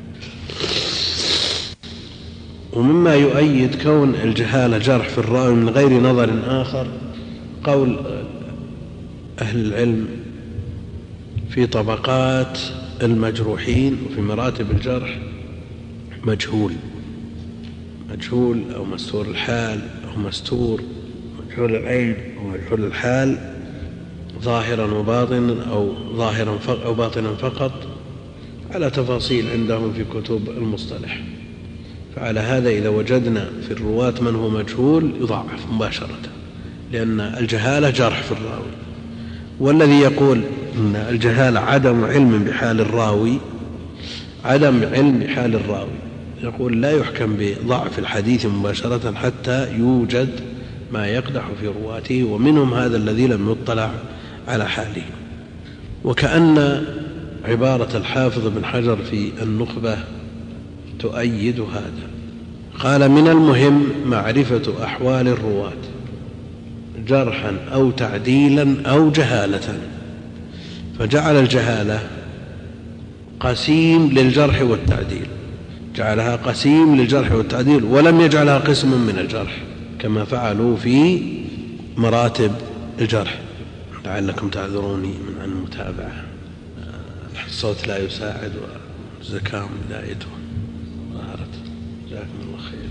[SPEAKER 1] ومما يؤيد كون الجهالة جرح في الراوي من غير نظر آخر قول أهل العلم في طبقات المجروحين وفي مراتب الجرح: مجهول أو مستور الحال أو مستور، مجهول العين أو مجهول الحال، ظاهرا وباطنا أو ظاهرا أو باطنا فقط، على تفاصيل عندهم في كتب المصطلح. فعلى هذا إذا وجدنا في الرواة من هو مجهول يضعف مباشرة، لأن الجهالة جرح في الراوي. والذي يقول أن الجهالة عدم علم بحال الراوي، عدم علم بحال الراوي، يقول لا يحكم بضعف الحديث مباشرة حتى يوجد ما يقدح في رواته، ومنهم هذا الذي لم يطلع على حاله. وكأن عبارة الحافظ بن حجر في النخبة تؤيد هذا. قال: من المهم معرفة أحوال الرواة جرحا أو تعديلا أو جهالة، فجعل الجهالة قسيم للجرح والتعديل، جعلها قسيم للجرح والتعديل، ولم يجعلها قسم من الجرح كما فعلوا في مراتب الجرح. لعلكم تعذروني من عن المتابعة، الصوت لا يساعد والزكاة بدايته ظهرت. جزاكم الله خير.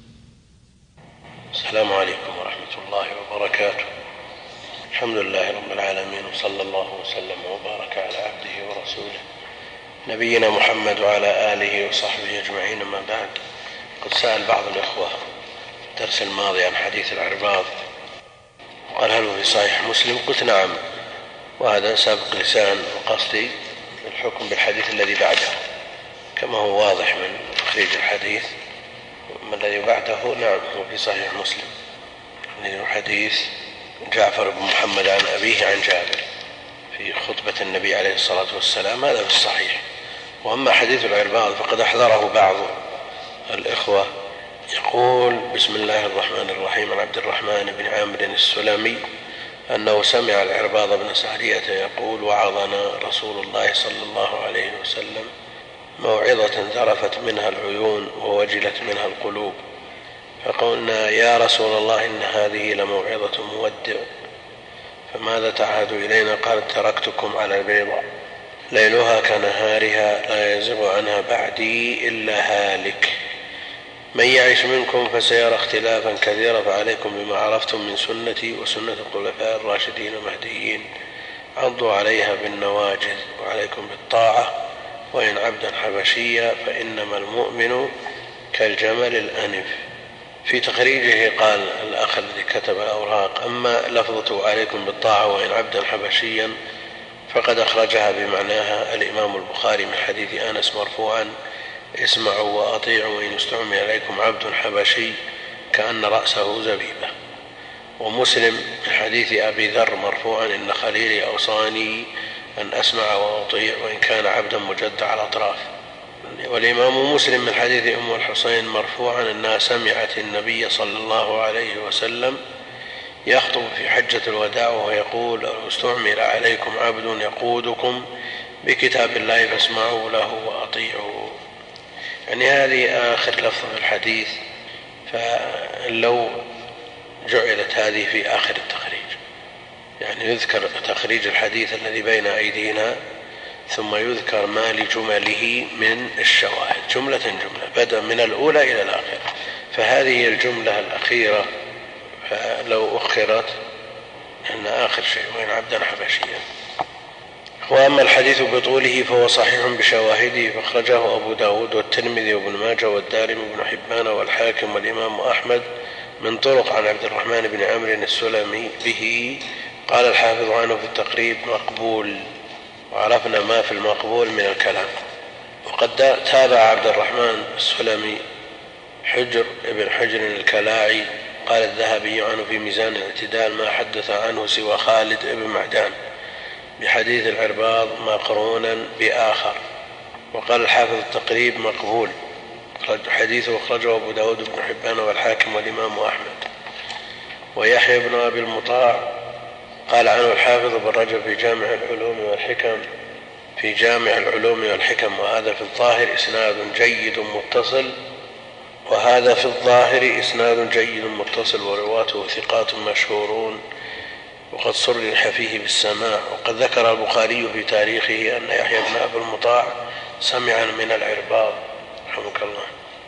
[SPEAKER 1] السلام عليكم ورحمة الله وبركاته. الحمد لله رب العالمين، وصلى الله وسلم وبارك على عبده ورسوله نبينا محمد وعلى آله وصحبه أجمعين. ما بعد، قد سأل بعض الإخوة في الدرس الماضي عن حديث العرباض، قال: هل هو في صحيح مسلم؟ قلت: نعم، وهذا سابق لسان، وقصدي الحكم بالحديث الذي بعده كما هو واضح من تخريج الحديث. ما الذي بعده نعم هو في صحيح مسلم، حديث جعفر بن محمد عن أبيه عن جابر في خطبة النبي عليه الصلاة والسلام، هذا في الصحيح. وأما حديث العرباض فقد أحضره بعض الإخوة، يقول: بسم الله الرحمن الرحيم، عن عبد الرحمن بن عامر السلمي أنه سمع العرباض بن سارية يقول: وعظنا رسول الله صلى الله عليه وسلم موعظة ذرفت منها العيون ووجلت منها القلوب، فقلنا: يا رسول الله، إن هذه لموعظة مودع، فماذا تعهد إلينا؟ قال: تركتكم على البيضاء ليلها كنهارها لا يزغ عنها بعدي إلا هالك، من يعش منكم فسيرى اختلافا كثيرا، فعليكم بما عرفتم من سنتي وسنة الخلفاء الراشدين المهديين، عضوا عليها بالنواجذ، وعليكم بالطاعة، وإن عبدا حبشيا فإنما المؤمن كالجمل الأنف. في تخريجه قال الأخ الذي كتب الأوراق: أما لفظة عليكم بالطاعة وإن عبدا حبشيا فقد أخرجها بمعناها الإمام البخاري من حديث أنس مرفوعا: اسمعوا وأطيعوا وإن استعمل عليكم عبد حبشي كأن رأسه زبيبة. ومسلم من حديث أبي ذر مرفوعا: إن خليلي أوصاني أن أسمع وأطيع وإن كان عبدا مجدع الأطراف. والإمام مسلم من حديث أم الحسين مرفوعا أنها سمعت النبي صلى الله عليه وسلم يخطب في حجة الوداع وهو يقول: لو استعمل عليكم عبد يقودكم بكتاب الله فاسمعوا له وأطيعوا. يعني هذه آخر لفظ في الحديث، فلو جعلت هذه في آخر التخريج، يعني يذكر تخريج الحديث الذي بين أيدينا ثم يذكر ما لجمله من الشواهد جملة جملة بدءا من الأولى إلى الآخر، فهذه الجملة الأخيرة فلو أخرت أن آخر شيء وإن عبدا حبشيا. وأما الحديث بطوله فهو صحيح بشواهده، فاخرجه أبو داود والترمذي وابن ماجه والدارمي وابن حبان والحاكم والإمام أحمد من طرق عن عبد الرحمن بن عامر السلمي به. قال الحافظ عنه في التقريب: مقبول. وعرفنا ما في المقبول من الكلام. وقد تابع عبد الرحمن السلمي ابن حجر الكلاعي. قال الذهبي عنه في ميزان الاعتدال: ما حدث عنه سوى خالد بن معدان بحديث العرباض مقرونا بآخر. وقال الحافظ التقريب: مقبول، حديثه أخرجه أبو داود بن حبان والحاكم والإمام أحمد. ويحيى بن أبي المطاع قال عنه الحافظ بن رجب في جامع العلوم والحكم: وهذا في الظاهر إسناد جيد متصل ورواته ثقات مشهورون، وقد صرح فيه بالسماع. وقد ذكر البخاري في تاريخه أن يحيى بن أبي المطاع سمع من العرباض رحمك الله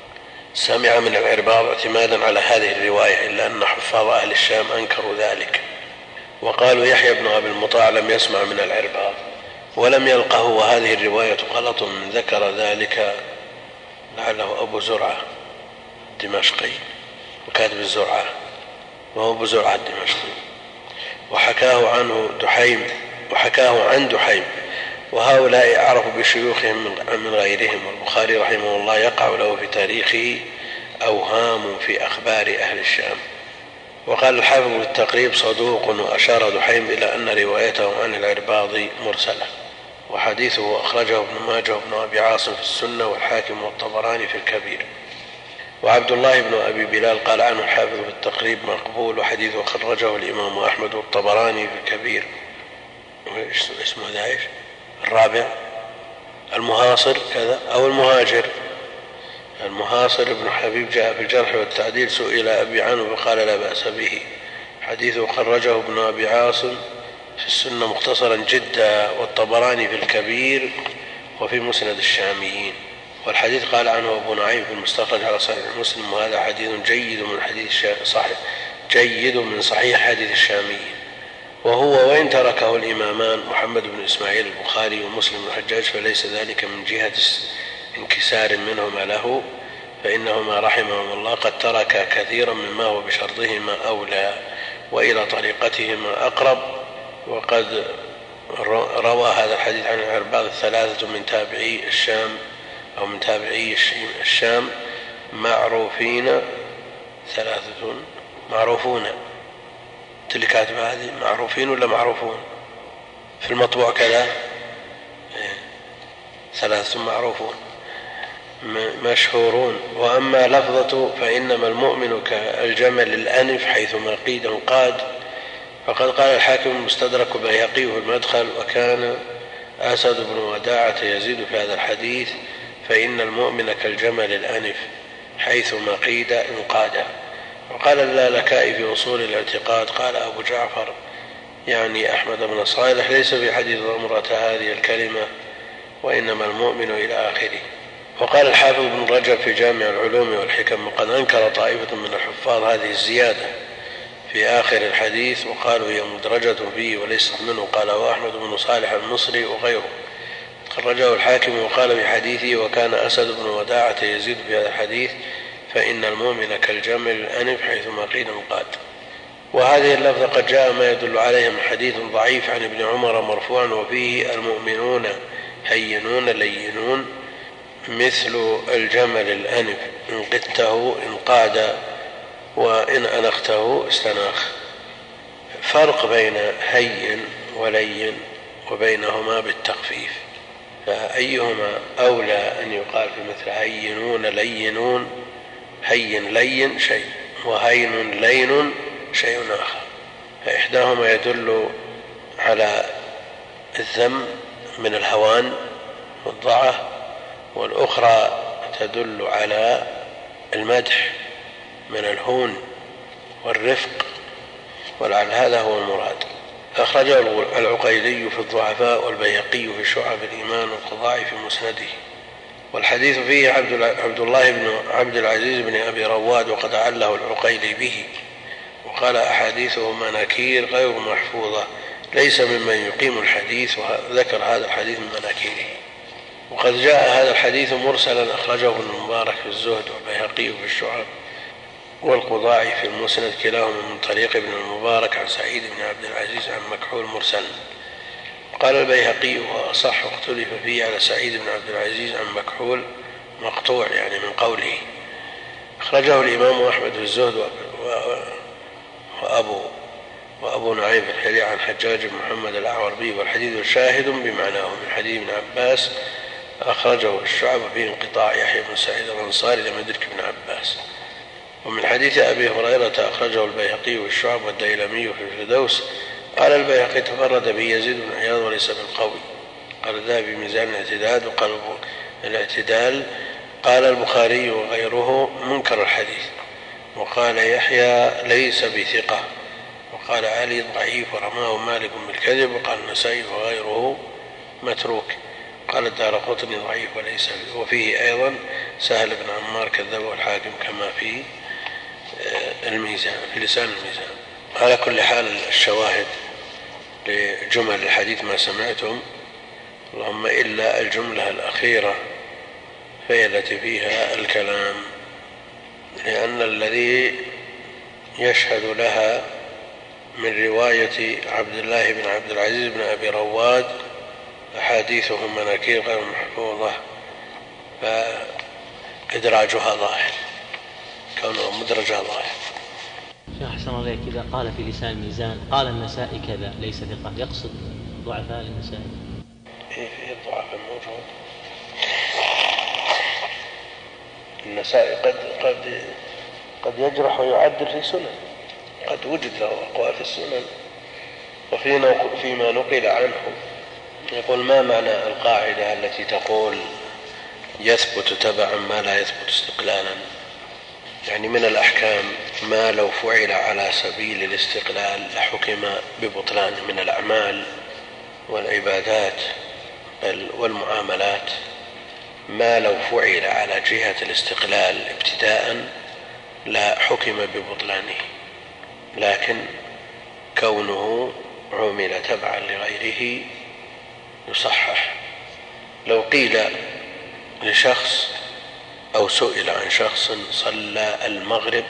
[SPEAKER 1] اعتمادا على هذه الرواية، إلا أن حفاظ أهل الشام أنكروا ذلك وقالوا يحيى بن أبي المطاع لم يسمع من العرباض ولم يلقه، وهذه الرواية غلط. من ذكر ذلك لعله أبو زرعة الدمشقي وكاتب الزرعة، وهو أبو زرعة الدمشقي، وحكاه عن دحيم، وهؤلاء أعرفوا بشيوخهم من غيرهم. والبخاري رحمه الله يقع له في تاريخه أوهام في أخبار أهل الشام، وقال الحافظ بالتقريب صدوق، وأشار دحيم إلى أن روايته عن العرباض مرسلة، وحديثه أخرجه ابن ماجه وابن أبي عاصم في السنة والحاكم والطبراني في الكبير. وعبد الله بن أبي بلال قال عنه الحافظ بالتقريب مقبول، وحديثه خرجه الإمام أحمد والطبراني في الكبير. اسمه ذا ايش الرابع؟ المهاصر كذا أو المهاجر. المهاصر ابن حبيب جاء في الجرح والتعديل، سئل أبي عنه فقال لا بأس به. حديثه خرجه ابن أبي عاصم في السنة مختصرا جدا، والطبراني في الكبير وفي مسند الشاميين. والحديث قال عنه أبو نعيم في المستخرج على صحيح مسلم، وهذا حديث جيد من صحيح حديث الشاميين. وهو وإن تركه الإمامان محمد بن إسماعيل البخاري ومسلم بن الحجاج فليس ذلك من جهة انكسار منهما له، فإنهما رحمهم الله قد ترك كثيرا مما هو بشرطهما أولى وإلى طريقتهما أقرب. وقد روى هذا الحديث عن العرباض الثلاثة من تابعي الشام أو من تابعي الشام معروفين، ثلاثة معروفون. اللي كاتبه هذه معروفين ولا معروفون؟ في المطبوع كذا ثلاثة معروفون مشهورون. وأما لفظة فإنما المؤمن كالجمل الأنف حيثما قيد انقاد، فقد قال الحاكم المستدرك بيهقي في المدخل: وكان أسد بن وداعة يزيد في هذا الحديث: فإن المؤمن كالجمل الأنف حيثما قيد انقاد. وقال اللالكائي في أصول الاعتقاد قال أبو جعفر يعني أحمد بن صالح: ليس في حديث ضمرة هذه الكلمة وإنما المؤمن إلى آخره. وقال الحافظ بن رجب في جامع العلوم والحكم: وقد أنكر طائفة من الحفاظ هذه الزيادة في آخر الحديث وقالوا هي مدرجة فيه وليست منه. قاله أحمد بن صالح المصري وغيره. خرجه الحاكم وقال في حديثه: وكان أسد بن وداعة يزيد في هذا الحديث: فإن المؤمن كالجمل الأنف حيثما قيل انقاد. وهذه اللفظة قد جاء ما يدل عليها من حديث ضعيف عن ابن عمر مرفوعا وفيه: المؤمنون هينون لينون مثل الجمل الأنف، إن قدته انقاد وإن أنخته استناخ. فرق بين هين ولين وبينهما بالتخفيف، فأيهما أولى أن يقال في مثل هينون لينون؟ هين لين شيء، وهين لين شيء آخر، فإحداهما يدل على الذم من الهوان والضعة، والأخرى تدل على المدح من الهون والرفق، ولعل هذا هو المراد. أخرجه العقيلي في الضعفاء والبيهقي في شعب الإيمان والقضاء في مسنده. والحديث فيه عبد الله بن عبد العزيز بن أبي رواد، وقد عله العقيلي به وقال: أحاديثه مناكير غير محفوظة، ليس ممن يقيم الحديث، وذكر هذا الحديث من مناكيره. وقد جاء هذا الحديث مرسلا، أخرجه ابن المبارك في الزهد والبيهقي في الشعب والقضاء في المسند، كلاهما من طريق ابن المبارك عن سعيد بن عبد العزيز عن مكحول مرسل. قال البيهقي: وأصح اختلف فيه على سعيد بن عبد العزيز عن مكحول مقطوع، يعني من قوله. أخرجه الإمام أحمد في الزهد وأبو نعيم في الحلية عن حجاج بن محمد الأعوربي، والحديث شاهد بمعناه من حديث ابن عباس، أخرجه الشعب فيه انقطاع يحيى بن سعيد الأنصاري لم يدرك ابن عباس. ومن حديث أبي هريرة أخرجه البيهقي والشعب والديلمي في الفردوس. قال البيهقي: تفرد به يزيد بن عياض وليس بالقوي. قال الذهبي ميزان الاعتدال وقال الاعتدال. قال البخاري وغيره منكر الحديث. وقال يحيى ليس بثقة. وقال علي ضعيف ورماه مالك بالكذب. وقال النسائي وغيره متروك. قال الدارقطني ضعيف وليس، وفيه أيضا سهل بن عمار كذبه الحاكم كما في الميزان في لسان الميزان. على كل حال الشواهد لجمل الحديث ما سمعتم، اللهم إلا الجملة الأخيرة فهي التي فيها الكلام، لأن الذي يشهد لها من رواية عبد الله بن عبد العزيز بن أبي رواد أحاديثهم مناكير غير محفوظة، فإدراجها ظاهر، كونه مدرجها ظاهر.
[SPEAKER 3] أحسن الله إذا قال في لسان الميزان قال النسائي كذا ليس ثقة، يقصد ضعفاء النسائي؟
[SPEAKER 1] في الضعف الموجود. النسائي قد يجرح ويعدل في سنن، قد وجد له أقوال في السنن. وفيما نقل عنه يقول: ما معنى القاعدة التي تقول يثبت تبعا ما لا يثبت استقلالا؟ يعني من الأحكام ما لو فعل على سبيل الاستقلال لحكم ببطلان، من الأعمال والعبادات والمعاملات ما لو فعل على جهة الاستقلال ابتداء لا حكم ببطلانه، لكن كونه عمل تبعا لغيره يصحح. لو قيل لشخص أو سئل عن شخص صلى المغرب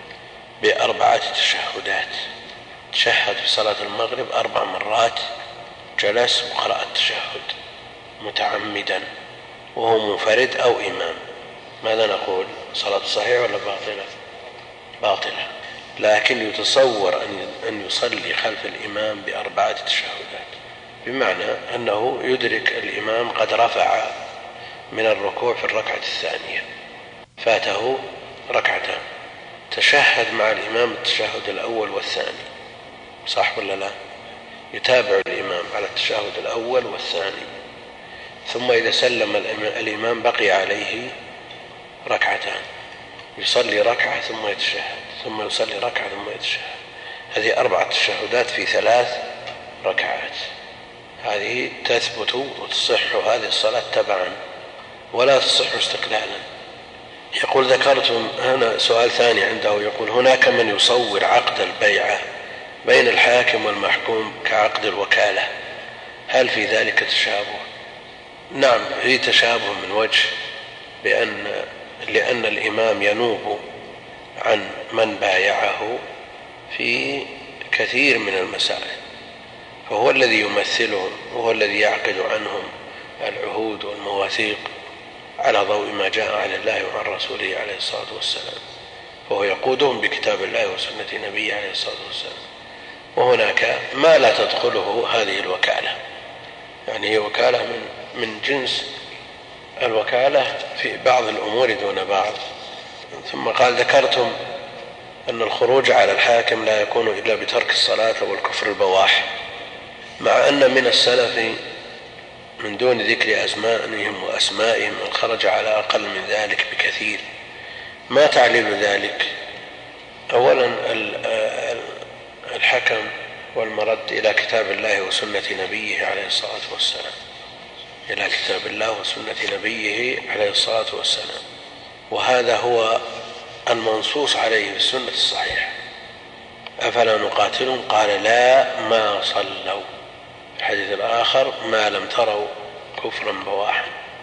[SPEAKER 1] ب4 تشهدات، تشهد في صلاة المغرب 4 مرات، جلس وقرأ التشهد متعمدا وهو منفرد أو إمام، ماذا نقول؟ صلاة صحيحة ولا باطلة؟ باطلة. لكن يتصور أن يصلي خلف الإمام ب4 تشهدات، بمعنى أنه يدرك الإمام قد رفع من الركوع في الركعة الثانية، فاته ركعتان، تشهد مع الإمام التشهد الأول والثاني، صح ولا لا؟ يتابع الإمام على التشهد الأول والثاني، ثم إذا سلم الإمام بقي عليه ركعتان، يصلي ركعة ثم يتشهد، ثم يصلي ركعة ثم يتشهد. هذه 4 تشهدات في 3 ركعات. هذه تثبت وتصح هذه الصلاة تبعا ولا تصح استقلالا. يقول: ذكرتم هنا سؤال ثاني عنده، يقول: هناك من يصور عقد البيعة بين الحاكم والمحكوم كعقد الوكالة، هل في ذلك تشابه؟ نعم، في تشابه من وجه، لأن الإمام ينوب عن من بايعه في كثير من المسائل، فهو الذي يمثلهم وهو الذي يعقد عنهم العهود والمواثيق على ضوء ما جاء عن الله وعن رسوله عليه الصلاة والسلام، فهو يقودهم بكتاب الله وسنة نبيه عليه الصلاة والسلام. وهناك ما لا تدخله هذه الوكالة، يعني هي وكالة من جنس الوكالة في بعض الأمور دون بعض. ثم قال: ذكرتم أن الخروج على الحاكم لا يكون إلا بترك الصلاة والكفر البواح، مع أن من السلف من دون ذكر أزمانهم وأسمائهم من خرج على أقل من ذلك بكثير، ما تعليل ذلك؟ أولا الحكم والمرد إلى كتاب الله وسنة نبيه عليه الصلاة والسلام، إلى كتاب الله وسنة نبيه عليه الصلاة والسلام، وهذا هو المنصوص عليه في السنة الصحيحة. أفلا نقاتلهم؟ قال: لا، ما صلوا. الحديث الآخر: ما لم تروا كفرا بواحا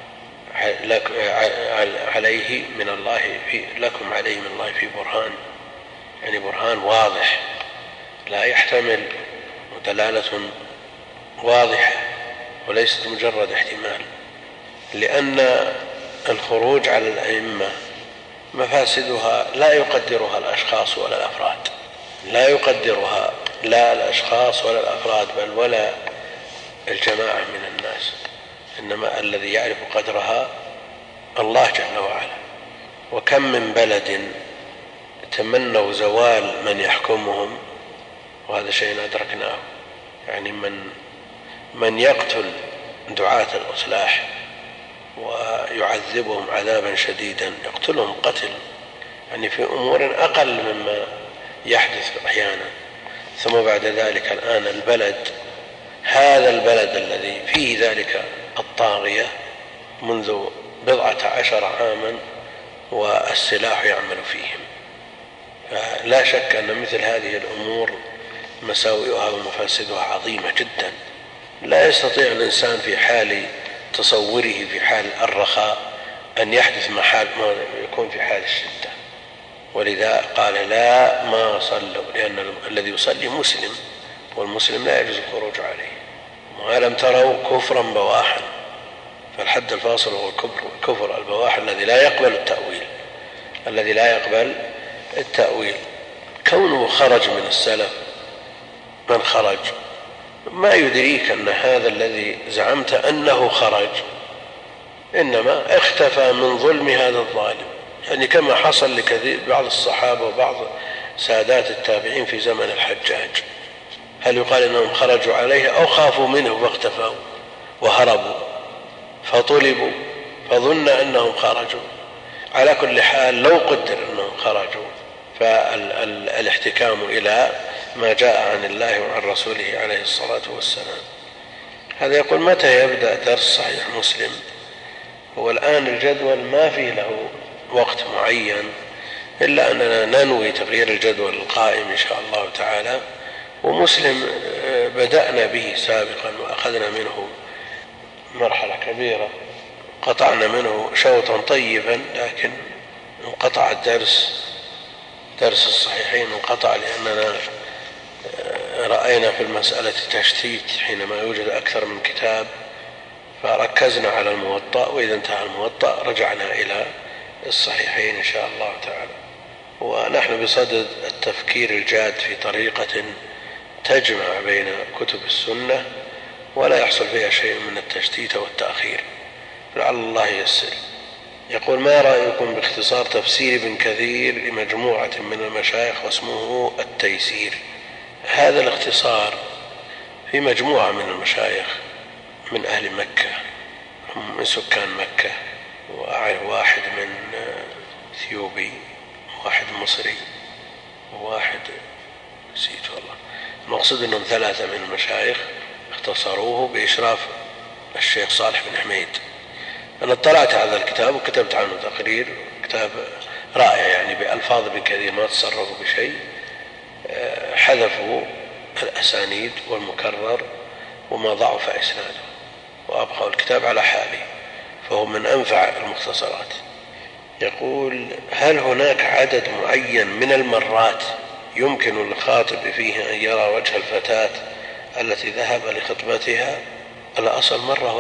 [SPEAKER 1] عليه من الله لكم عليه من الله في برهان، يعني برهان واضح لا يحتمل دلالة واضحة وليست مجرد احتمال. لأن الخروج على الأئمة مفاسدها لا يقدرها الأشخاص ولا الأفراد، لا يقدرها لا الأشخاص ولا الأفراد، بل ولا الجماعة من الناس، إنما الذي يعرف قدرها الله جل وعلا. وكم من بلد تمنوا زوال من يحكمهم، وهذا شيء أدركناه، يعني من يقتل دعاة الإصلاح ويعذبهم عذابا شديدا، يقتلهم قتل يعني في أمور أقل مما يحدث أحيانا، ثم بعد ذلك الآن هذا البلد الذي فيه ذلك الطاغية منذ 14 عاما والسلاح يعمل فيهم. لا شك أن مثل هذه الأمور مساوئها ومفاسدها عظيمة جدا، لا يستطيع الإنسان في حال تصوره في حال الرخاء أن يحدث ما يكون في حال الشدة. ولذا قال: لا، ما صلوا، لأن الذي يصلي مسلم، والمسلم لا يجوز الخروج عليه. ما لم تروا كفرا بواحا، فالحد الفاصل هو الكفر البواح الذي لا يقبل التأويل، كونه خرج من السلف من خرج ما يدريك أن هذا الذي زعمت أنه خرج إنما اختفى من ظلم هذا الظالم، يعني كما حصل لكثير بعض الصحابة وبعض سادات التابعين في زمن الحجاج. هل يقال إنهم خرجوا عليه أو خافوا منه فاختفوا وهربوا فطلبوا فظن أنهم خرجوا؟ على كل حال لو قدر أنهم خرجوا فالاحتكام إلى ما جاء عن الله وعن رسوله عليه الصلاة والسلام. هذا يقول: متى يبدأ درس صحيح مسلم؟ هو الآن الجدول ما فيه له وقت معين، إلا أننا ننوي تغيير الجدول القائم إن شاء الله تعالى. ومسلم بدأنا به سابقا وأخذنا منه مرحلة كبيرة، قطعنا منه شوطا طيبا، لكن انقطع درس الصحيحين انقطع لأننا رأينا في المسألة تشتيت حينما يوجد أكثر من كتاب، فركزنا على الموطأ، وإذا انتهى الموطأ رجعنا إلى الصحيحين إن شاء الله تعالى. ونحن بصدد التفكير الجاد في طريقة تجمع بين كتب السنة ولا يحصل فيها شيء من التشتيت والتأخير، لعل الله ييسر. يقول: ما رأيكم باختصار تفسير ابن كثير لمجموعة من المشايخ واسمه التيسير؟ هذا الاختصار في مجموعة من المشايخ من أهل مكة، هم من سكان مكة، وأعرف واحد من اثيوبي، واحد مصري، وواحد نسيت والله. المقصود أنهم 3 من المشايخ اختصروه بإشراف الشيخ صالح بن حميد. أنا اطلعت على هذا الكتاب وكتبت عنه تقرير، كتاب رائع يعني بألفاظ ابن كثير ما تصرفوا بشيء، حذفوا الأسانيد والمكرر وما ضعف إسناده وأبقوا الكتاب على حاله، فهو من أنفع المختصرات. يقول: هل هناك عدد معين من المرات يمكن للخاطب فيه أن يرى وجه الفتاة التي ذهب لخطبتها؟ الأصل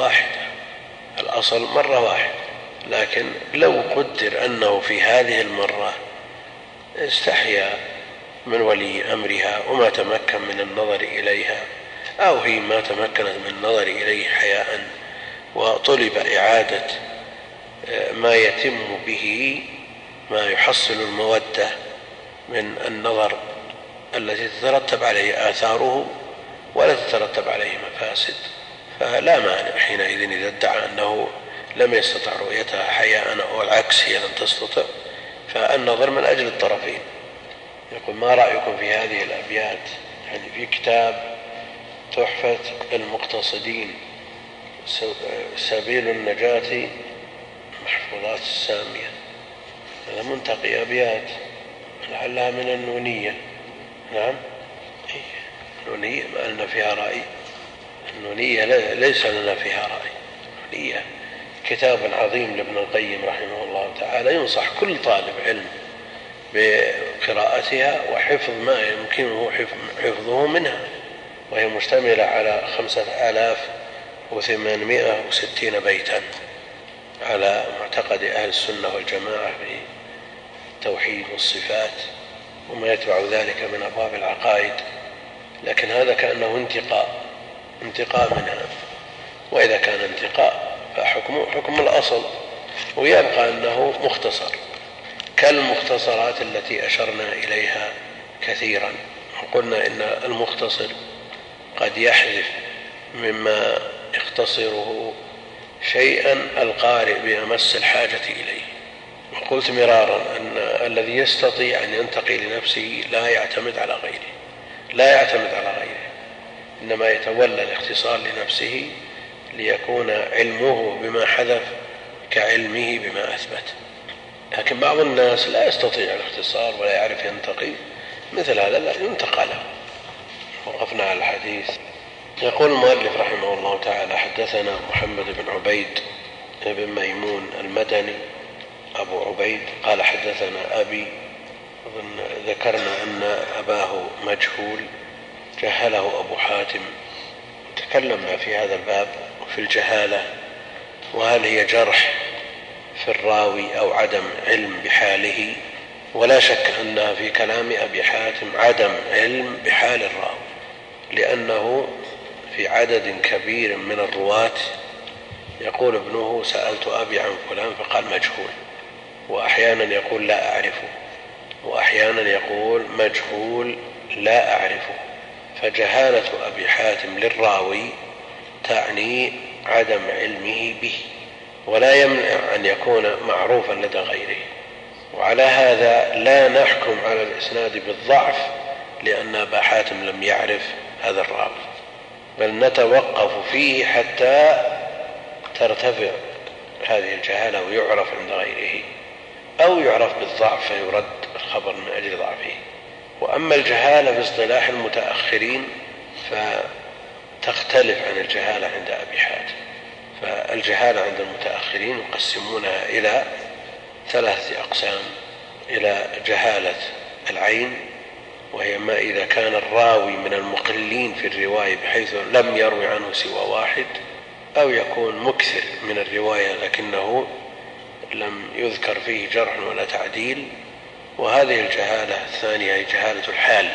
[SPEAKER 1] مرة واحدة، لكن لو قدر أنه في هذه المرة استحيا من ولي أمرها وما تمكن من النظر إليها، أو هي ما تمكنت من النظر إليه حياء، وطلب إعادة ما يتم به ما يحصل المودة من النظر التي تترتب عليه آثاره ولا تترتب عليه مفاسد، فلا مانع حينئذ إذا ادعى أنه لم يستطع رؤيتها حياء أو العكس هي لم تستطع، فالنظر من أجل الطرفين. يقول: ما رأيكم في هذه الأبيات؟ يعني في كتاب تحفة المقتصدين سبيل النجاة محفوظات السامية، هذا منتقي أبيات لعلها من النونية. نعم، النونية ما لنا فيها رأي، النونية ليس لنا فيها رأي. النونية كتاب عظيم لابن القيم رحمه الله تعالى، ينصح كل طالب علم بقراءتها وحفظ ما يمكنه حفظه منها، وهي مشتملة على 5860 بيتا على معتقد أهل السنة والجماعة في التوحيد والصفات وما يتبع ذلك من أبواب العقائد، لكن هذا كأنه انتقاء منها، وإذا كان انتقاء فحكمه حكم الأصل، ويبقى أنه مختصر كالمختصرات التي أشرنا إليها كثيرا، وقلنا إن المختصر قد يحذف مما يختصره شيئا القارئ بأمس الحاجة إليه. وقلت مرارا أن الذي يستطيع أن ينتقي لنفسه لا يعتمد على غيره، إنما يتولى الاختصار لنفسه ليكون علمه بما حذف كعلمه بما أثبت. لكن بعض الناس لا يستطيع الاختصار ولا يعرف ينتقي، مثل هذا لا ينتقى له. وقفنا على الحديث. يقول المؤلف رحمه الله تعالى: حدثنا محمد بن عبيد بن ميمون المدني أبو عبيد قال حدثنا أبي. ذكرنا أن أباه مجهول جهله أبو حاتم، تكلمنا في هذا الباب في الجهالة، وهل هي جرح في الراوي أو عدم علم بحاله ولا شك أنها في كلام أبي حاتم عدم علم بحال الراوي، لأنه في عدد كبير من الرواة يقول ابنه سألت أبي عن فلان فقال مجهول، وأحيانا يقول لا أعرفه، وأحيانا يقول مجهول لا أعرفه. فجهالة أبي حاتم للراوي تعني عدم علمه به، ولا يمنع أن يكون معروفا لدى غيره. وعلى هذا لا نحكم على الإسناد بالضعف لأن أبا حاتم لم يعرف هذا الراوي، بل نتوقف فيه حتى ترتفع هذه الجهالة ويعرف عند غيره، أو يعرف بالضعف فيرد الخبر من أجل ضعفه. وأما الجهالة في اصطلاح المتأخرين فتختلف عن الجهالة عند أبي حاتم. فالجهالة عند المتأخرين يقسمونها إلى 3 أقسام: إلى جهالة العين، وهي ما إذا كان الراوي من المقلين في الرواية بحيث لم يروي عنه سوى واحد، أو يكون مكثر من الرواية لكنه لم يذكر فيه جرح ولا تعديل. وهذه الجهالة الثانية هي جهالة الحال،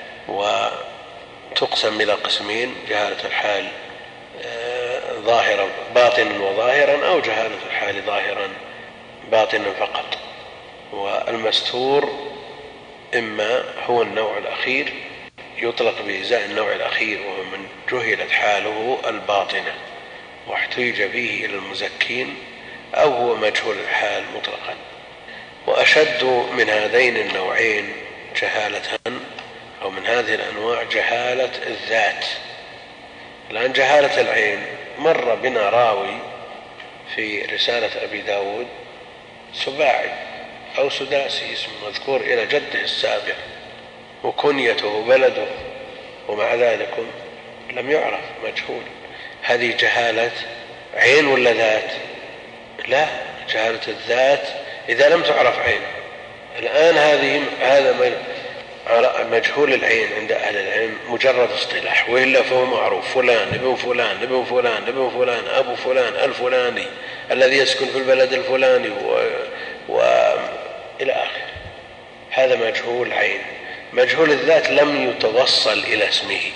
[SPEAKER 1] وتقسم إلى قسمين: جهالة الحال ظاهرا باطنا وظاهرا، أو جهالة الحال ظاهرا باطنا فقط. والمستور إما هو النوع الأخير يطلق بإزاء النوع الأخير، وهو من جهلت حاله الباطنة واحتيج فيه إلى المزكين، أو هو مجهول الحال مطلقا. وأشد من هذين النوعين جهالة، أو من هذه الأنواع جهالة الذات. الآن جهالة العين، مر بنا راوي في رسالة أبي داود سباعي أو سداسي اسم مذكور إلى جده السابع وكنيته وبلده، ومع ذلك لم يعرف، مجهول. هذه جهالة عين ولا ذات؟ لا، جهالة الذات إذا لم تعرف عين. الآن هذا مجهول العين عند أهل العلم مجرد اصطلاح، وإلا فهو معروف: فلان ابن فلان ابن فلان ابن فلان أبو فلان الفلاني الذي يسكن في البلد الفلاني وإلى آخر. هذا مجهول عين. مجهول الذات لم يتوصل إلى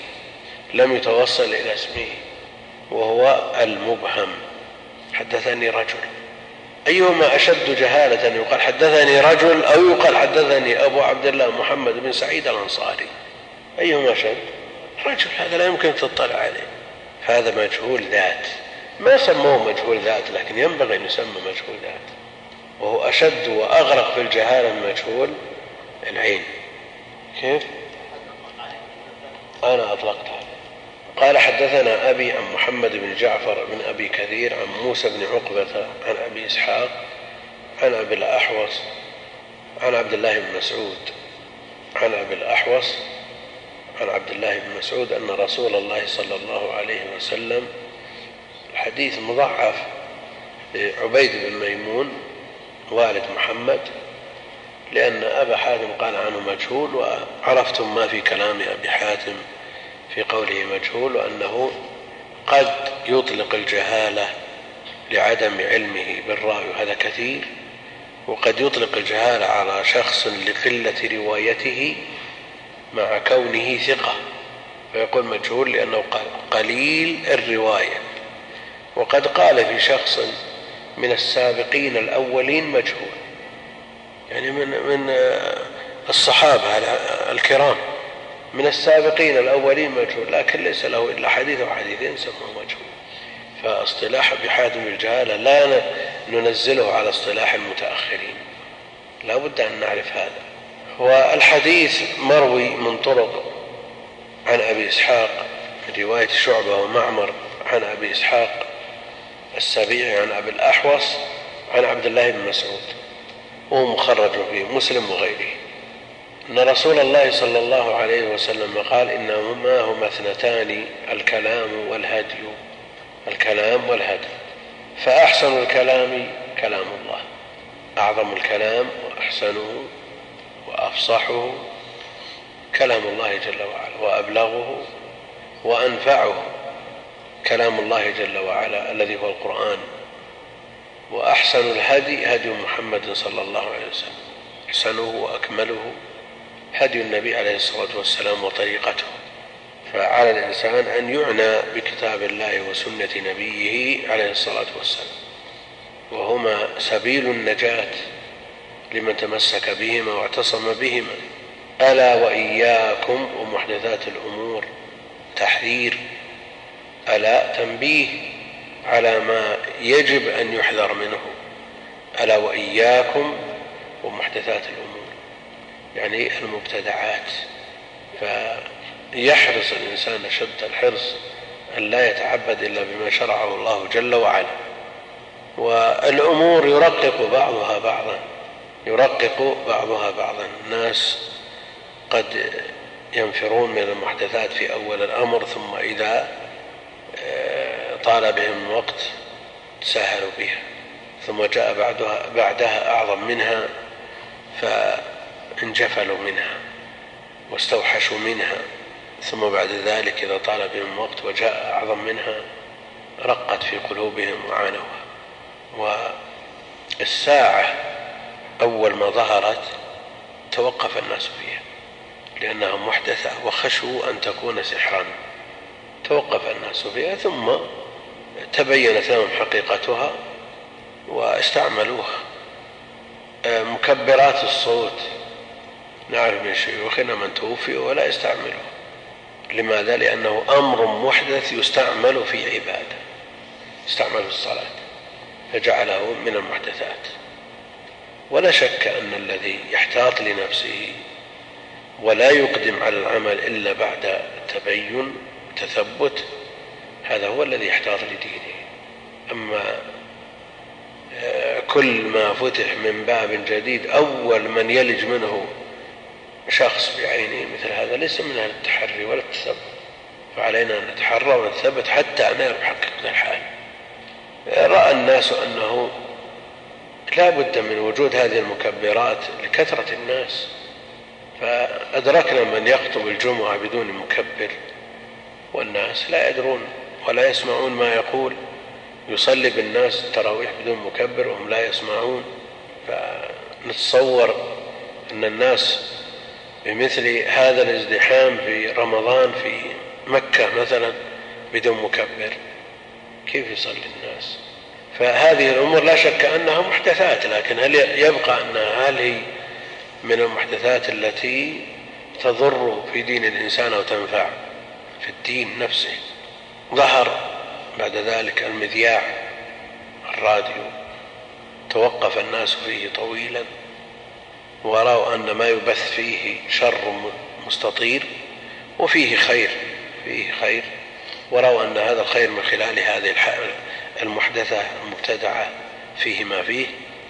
[SPEAKER 1] اسمه، وهو المبهم: حدثني رجل. أيهما أشد جهالة، أن يقال حدثني رجل أو يقال حدثني أبو عبد الله محمد بن سعيد الأنصاري؟ أيهما أشد؟ رجل، هذا لا يمكن تطلع عليه، فهذا مجهول ذات. ما سموه مجهول ذات، لكن ينبغي أن يسمى مجهول ذات، وهو أشد وأغرق في الجهالة من مجهول العين. كيف؟ أنا أطلقتها. قال حدثنا أبي عن محمد بن جعفر بن أبي كثير عن موسى بن عقبة عن أبي إسحاق عن أبي الأحوص عن عبد الله بن مسعود عن أبي الأحوص عن عبد الله بن مسعود أن رسول الله صلى الله عليه وسلم، الحديث مضاعف لعبيد بن ميمون والد محمد، لأن أبا حاتم قال عنه مجهول، وعرفتم ما في كلام أبي حاتم في قوله مجهول، وأنه قد يطلق الجهالة لعدم علمه بالراوي، هذا كثير، وقد يطلق الجهالة على شخص لقلة روايته مع كونه ثقة فيقول مجهول لأنه قليل الرواية. وقد قال في شخص من السابقين الأولين مجهول، يعني من الصحابة الكرام من السابقين الأولين مجهول، لكن ليس له إلا حديث أو حديثين سموه مجهول. فاصطلاح أبي حاتم الجهالة لا ننزله على اصطلاح المتأخرين، لا بد أن نعرف هذا. والحديث مروي من طرق عن أبي إسحاق من رواية شعبة ومعمر عن أبي إسحاق السبيعي عن أبي الأحوص عن عبد الله بن مسعود، وهو مخرج في مسلم وغيره، أن رسول الله صلى الله عليه وسلم قال: إنهما هما اثنتان، الكلام والهدي، فأحسن الكلام كلام الله، أعظم الكلام وأحسنه وأفصحه كلام الله جل وعلا، وأبلغه وأنفعه كلام الله جل وعلا الذي هو القرآن، وأحسن الهدي هدي محمد صلى الله عليه وسلم. أحسنه وأكمله هدي النبي عليه الصلاة والسلام وطريقته. فعلى الإنسان أن يعنى بكتاب الله وسنة نبيه عليه الصلاة والسلام، وهما سبيل النجاة لمن تمسك بهما واعتصم بهما. ألا وإياكم ومحدثات الأمور، تحذير، ألا تنبيه على ما يجب أن يحذر منه. ألا وإياكم ومحدثات الأمور يعني المبتدعات. فيحرص الإنسان أشد الحرص أن لا يتعبد إلا بما شرعه الله جل وعلا. والأمور يرقق بعضها بعضا. الناس قد ينفرون من المحدثات في أول الأمر، ثم إذا طال بهم الوقت تساهلوا بها، ثم جاء بعدها أعظم منها فانجفلوا منها واستوحشوا منها، ثم بعد ذلك إذا طال بهم الوقت وجاء أعظم منها رقت في قلوبهم وعانوها. والساعة أول ما ظهرت توقف الناس فيها لأنها محدثة وخشوا أن تكون سحرا، توقف الناس فيها ثم تبينت لهم حقيقتها واستعملوها. مكبرات الصوت نعرف من شيوخنا من توفي ولا يستعمله. لماذا؟ لأنه أمر محدث يستعمل في عبادة، يستعمل في الصلاة، فجعله من المحدثات. ولا شك أن الذي يحتاط لنفسه ولا يقدم على العمل إلا بعد تبين تثبت، هذا هو الذي يحتاط لدينه. أما كل ما فتح من باب جديد أول من يلج منه شخص بعينه مثل هذا ليس من أهل التحري ولا التثبت، فعلينا أن نتحرى ونتثبت حتى نعرف حقيقة الحال. رأى الناس أنه لا بد من وجود هذه المكبرات لكثرة الناس، فأدركنا من يخطب الجمعة بدون مكبر والناس لا يدرون ولا يسمعون ما يقول، يصلي بالناس التراويح بدون مكبر وهم لا يسمعون. فنتصور أن الناس بمثل هذا الازدحام في رمضان في مكة مثلا بدون مكبر كيف يصلي الناس؟ فهذه الأمور لا شك أنها محدثات، لكن هل يبقى أنها هل هي من المحدثات التي تضر في دين الإنسان أو تنفع في الدين نفسه؟ ظهر بعد ذلك المذياع، الراديو، توقف الناس فيه طويلا ورأوا أن ما يبث فيه شر مستطير وفيه خير، ورأوا أن هذا الخير من خلال هذه المحدثة المبتدعة فيه ما فيه،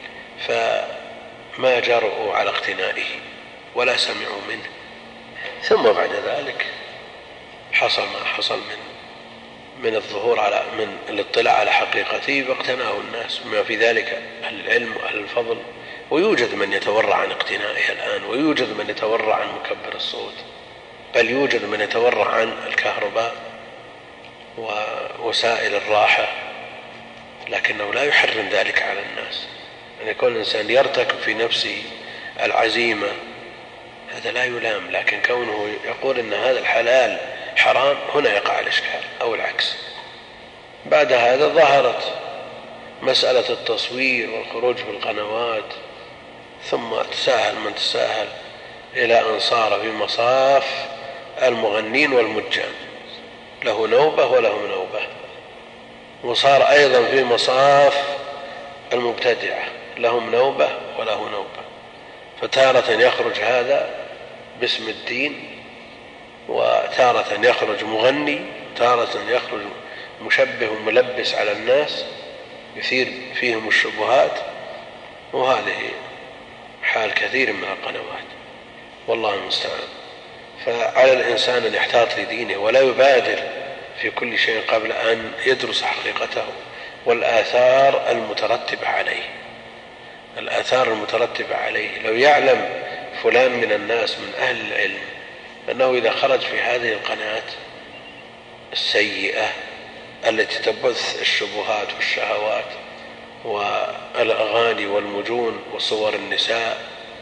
[SPEAKER 1] فما جرؤوا على اقتنائه ولا سمعوا منه. ثم بعد ذلك حصل ما حصل من الظهور من الاطلاع على حقيقته، فاقتناه الناس بما في ذلك أهل العلم وأهل الفضل. ويوجد من يتورع عن اقتنائها الآن، ويوجد من يتورع عن مكبر الصوت، بل يوجد من يتورع عن الكهرباء ووسائل الراحة، لكنه لا يحرم ذلك على الناس. أن يكون الإنسان يرتكب في نفسه العزيمة هذا لا يلام، لكن كونه يقول أن هذا الحلال حرام هنا يقع الإشكال، أو العكس. بعد هذا ظهرت مسألة التصوير والخروج في القنوات، ثم تساهل من تساهل إلى أن صار في مصاف المغنين والمجان، له نوبة وله نوبة، وصار أيضا في مصاف المبتدعة، لهم نوبة وله نوبة. فتارة يخرج هذا باسم الدين، وتارة يخرج مغني، تارة يخرج مشبه ملبس على الناس يثير فيهم الشبهات. وهذه حال كثير من القنوات، والله المستعان. فعلى الإنسان أن يحتاط لدينه ولا يبادر في كل شيء قبل أن يدرس حقيقته والآثار المترتبة عليه. الآثار المترتبة عليه، لو يعلم فلان من الناس من أهل العلم أنه إذا خرج في هذه القناة السيئة التي تبث الشبهات والشهوات والأغاني والمجون وصور النساء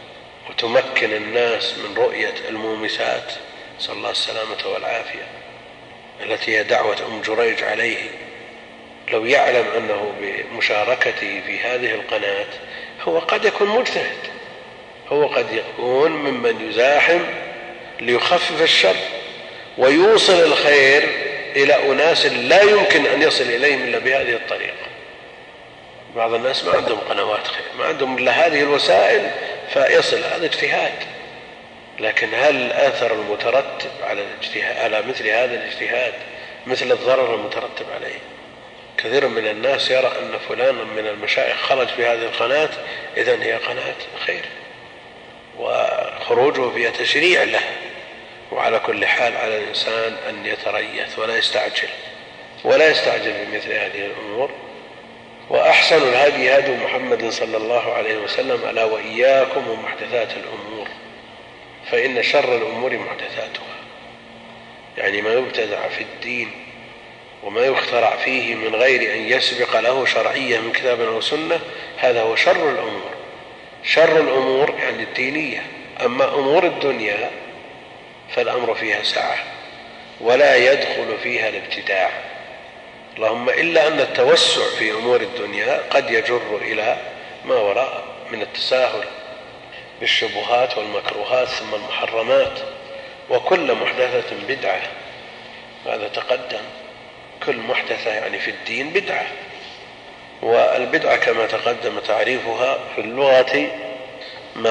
[SPEAKER 1] وتمكن الناس من رؤية المومسات، نسأل الله السلامة والعافية، التي هي دعوة أم جريج عليه. لو يعلم أنه بمشاركته في هذه القناة هو قد يكون مجتهد، هو قد يكون ممن يزاحم ليخفف الشر ويوصل الخير إلى أناس لا يمكن أن يصل إليهم إلا بهذه الطريقة. بعض الناس ما عندهم قنوات خير، ما عندهم إلا هذه الوسائل فيصل، هذا اجتهاد. لكن هل الأثر المترتب على مثل هذا الاجتهاد مثل الضرر المترتب عليه؟ كثير من الناس يرى أن فلانا من المشايخ خرج في هذه القناة إذن هي قناة خير، وخروجه فيها تشريع له. وعلى كل حال على الإنسان أن يتريث ولا يستعجل بمثل هذه الأمور. وأحسن الهدي هدي محمد صلى الله عليه وسلم: ألا وإياكم ومحدثات الأمور فإن شر الأمور محدثاتها. يعني ما يبتدع في الدين وما يخترع فيه من غير أن يسبق له شرعية من كتاب أو سنة، هذا هو شر الأمور. شر الأمور يعني الدينية. أما أمور الدنيا فالأمر فيها سعة ولا يدخل فيها الابتداع، اللهم إلا أن التوسع في أمور الدنيا قد يجر إلى ما وراء من التساهل بالشبهات والمكروهات ثم المحرمات. وكل محدثة بدعة، هذا تقدم. كل محدثة يعني في الدين بدعة. والبدعة كما تقدم تعريفها في اللغة ما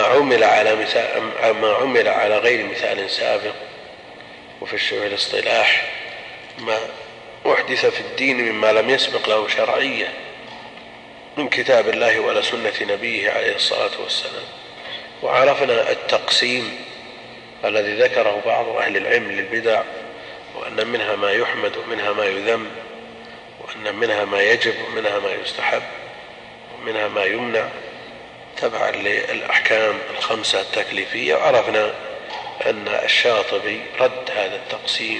[SPEAKER 1] عمل على غير مثال سابق، وفي الاصطلاح ما أحدث في الدين مما لم يسبق له شرعية من كتاب الله ولا سنة نبيه عليه الصلاة والسلام. وعرفنا التقسيم الذي ذكره بعض أهل العلم للبدع، وأن منها ما يحمد ومنها ما يذم، وأن منها ما يجب ومنها ما يستحب ومنها ما يمنع تبعا للأحكام الخمسة التكليفية. وعرفنا أن الشاطبي رد هذا التقسيم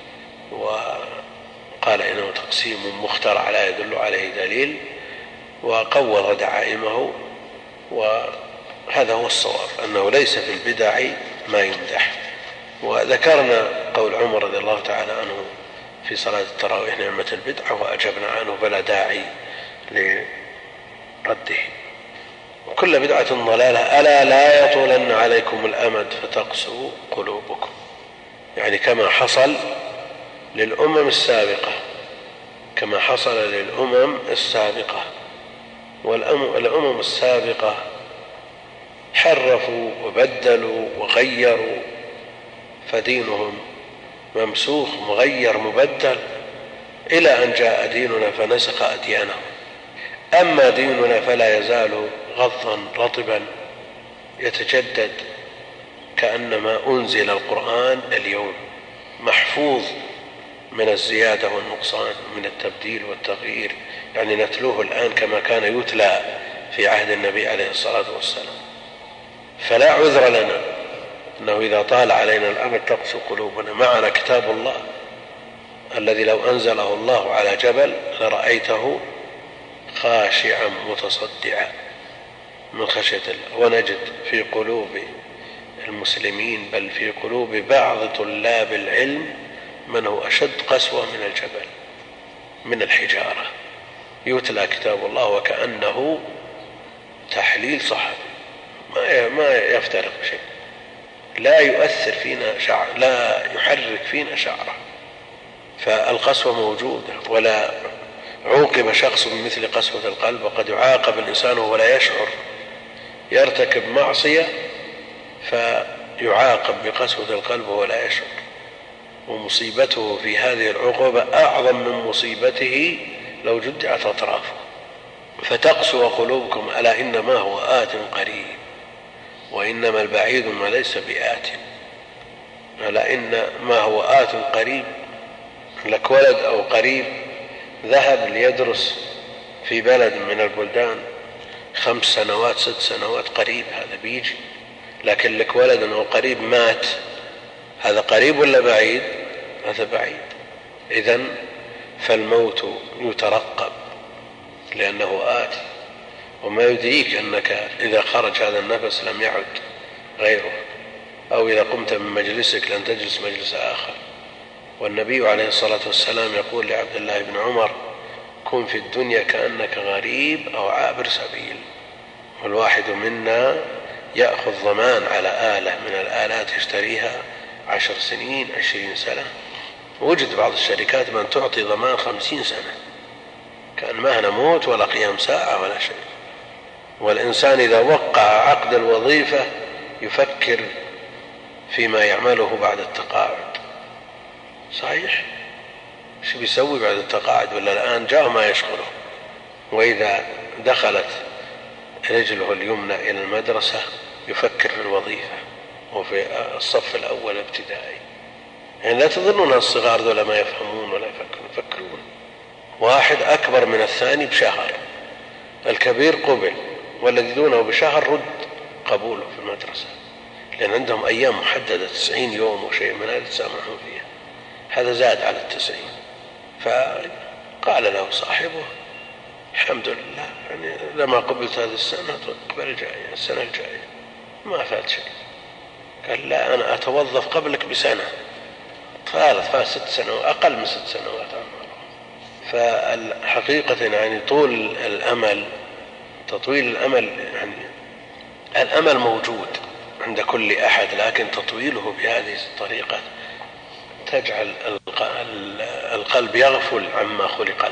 [SPEAKER 1] وقال إنه تقسيم مخترع لا يدل عليه دليل، وقوض دعائمه. وهذا هو الصواب، أنه ليس في البدع ما يمدح. وذكرنا قول عمر رضي الله تعالى عنه في صلاة التراويح: نعمة البدعة وأجبنا عنه فلا داعي لرده. وكل بدعة ضلالة. ألا لا يطولن عليكم الأمد فتقسو قلوبكم. يعني كما حصل للأمم السابقة، والأمم السابقة حرفوا وبدلوا وغيروا، فدينهم ممسوخ مغير مبدل إلى أن جاء ديننا فنسخ أديانهم. أما ديننا فلا يزال غضا رطبا يتجدد كأنما أنزل القرآن اليوم، محفوظ من الزيادة والنقصان، من التبديل والتغيير. يعني نتلوه الآن كما كان يتلى في عهد النبي عليه الصلاة والسلام. فلا عذر لنا أنه إذا طال علينا الأمر تقسو قلوبنا. معنا كتاب الله الذي لو أنزله الله على جبل لرأيته خاشعا متصدعا من خشية الله. ونجد في قلوب المسلمين بل في قلوب بعض طلاب العلم من هو أشد قسوة من الجبل، من الحجارة. يتلى كتاب الله وكأنه تحليل صحفي، ما يفترق شيء، لا يؤثر فينا شعر، لا يحرك فينا شعره. فالقسوة موجودة. ولا عوقب شخص بمثل قسوة القلب، وقد يعاقب الإنسان ولا يشعر، يرتكب معصية فيعاقب بقسوة القلب ولا يشعر. ومصيبته في هذه العقوبة أعظم من مصيبته لو جدعت أطرافه. فتقسو قلوبكم ألا إنما هو آت قريب وإنما البعيد ما ليس بآت. ألا إنما هو آت قريب. لك ولد أو قريب ذهب ليدرس في بلد من البلدان 5 سنوات 6 سنوات، قريب هذا بيجي. لكن لك ولد أو قريب مات، هذا قريب ولا بعيد؟ هذا بعيد. إذن فالموت يترقب لأنه آتي، وما يدريك أنك إذا خرج هذا النفس لم يعد غيره، أو إذا قمت من مجلسك لن تجلس مجلس آخر. والنبي عليه الصلاة والسلام يقول لعبد الله بن عمر: كن في الدنيا كأنك غريب أو عابر سبيل. والواحد منا يأخذ ضمان على آلة من الآلات يشتريها 10 سنين 20 سنة. وجد بعض الشركات من تعطي ضمان 50 سنة، كأن ما نموت ولا قيام ساعة ولا شيء. والإنسان إذا وقع عقد الوظيفة يفكر فيما يعمله بعد التقاعد. صحيح، شو بيسوي بعد التقاعد؟ ولا الآن جاء ما يشغله. وإذا دخلت رجله اليمنى إلى المدرسة يفكر في الوظيفة، وفي الصف الأول ابتدائي. يعني لا تظنون الصغار دول ما يفهمون ولا يفكرون. واحد أكبر من الثاني بشهر، الكبير قبل، والذي دونه بشهر رد قبوله في المدرسة، لأن عندهم أيام محددة 90 يوم وشيء من هذا يتسامحون فيها. هذا زاد على 90. فقال له صاحبه: الحمد لله، يعني لما قبلت هذه السنة قبل الجاية، السنة الجاية ما فات شيء. قال: لا، أنا أتوظف قبلك بسنة. فات 6 سنوات، أقل من 6 سنوات عمره. فالحقيقة يعني طول الأمل، تطويل الأمل، يعني الأمل موجود عند كل أحد، لكن تطويله بهذه الطريقة تجعل القلب يغفل عما خلق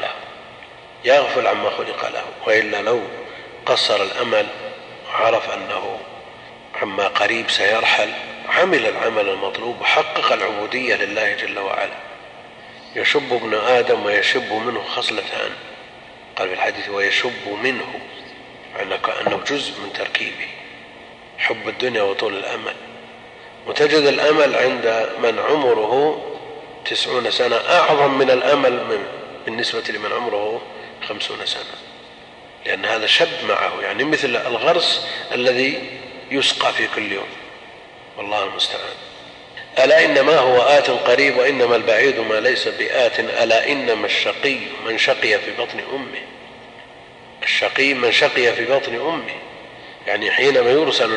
[SPEAKER 1] له. وإلا لو قصر الأمل وعرف أنه عما قريب سيرحل، عمل العمل المطلوب وحقق العبودية لله جل وعلا. يشب ابن آدم ويشب منه خصلتان، قال في الحديث: ويشب منه، كأنه جزء من تركيبه، حب الدنيا وطول الأمل. وتجد الأمل عند من عمره 90 سنة أعظم من الأمل بالنسبة لمن عمره 50 سنة، لأن هذا شب معه، يعني مثل الغرس الذي يسقى في كل يوم. والله المستعان. ألا إنما هو آت قريب، وإنما البعيد ما ليس بآت. ألا إنما الشقي من شقي في بطن أمه. الشقي من شقي في بطن أمه، يعني حينما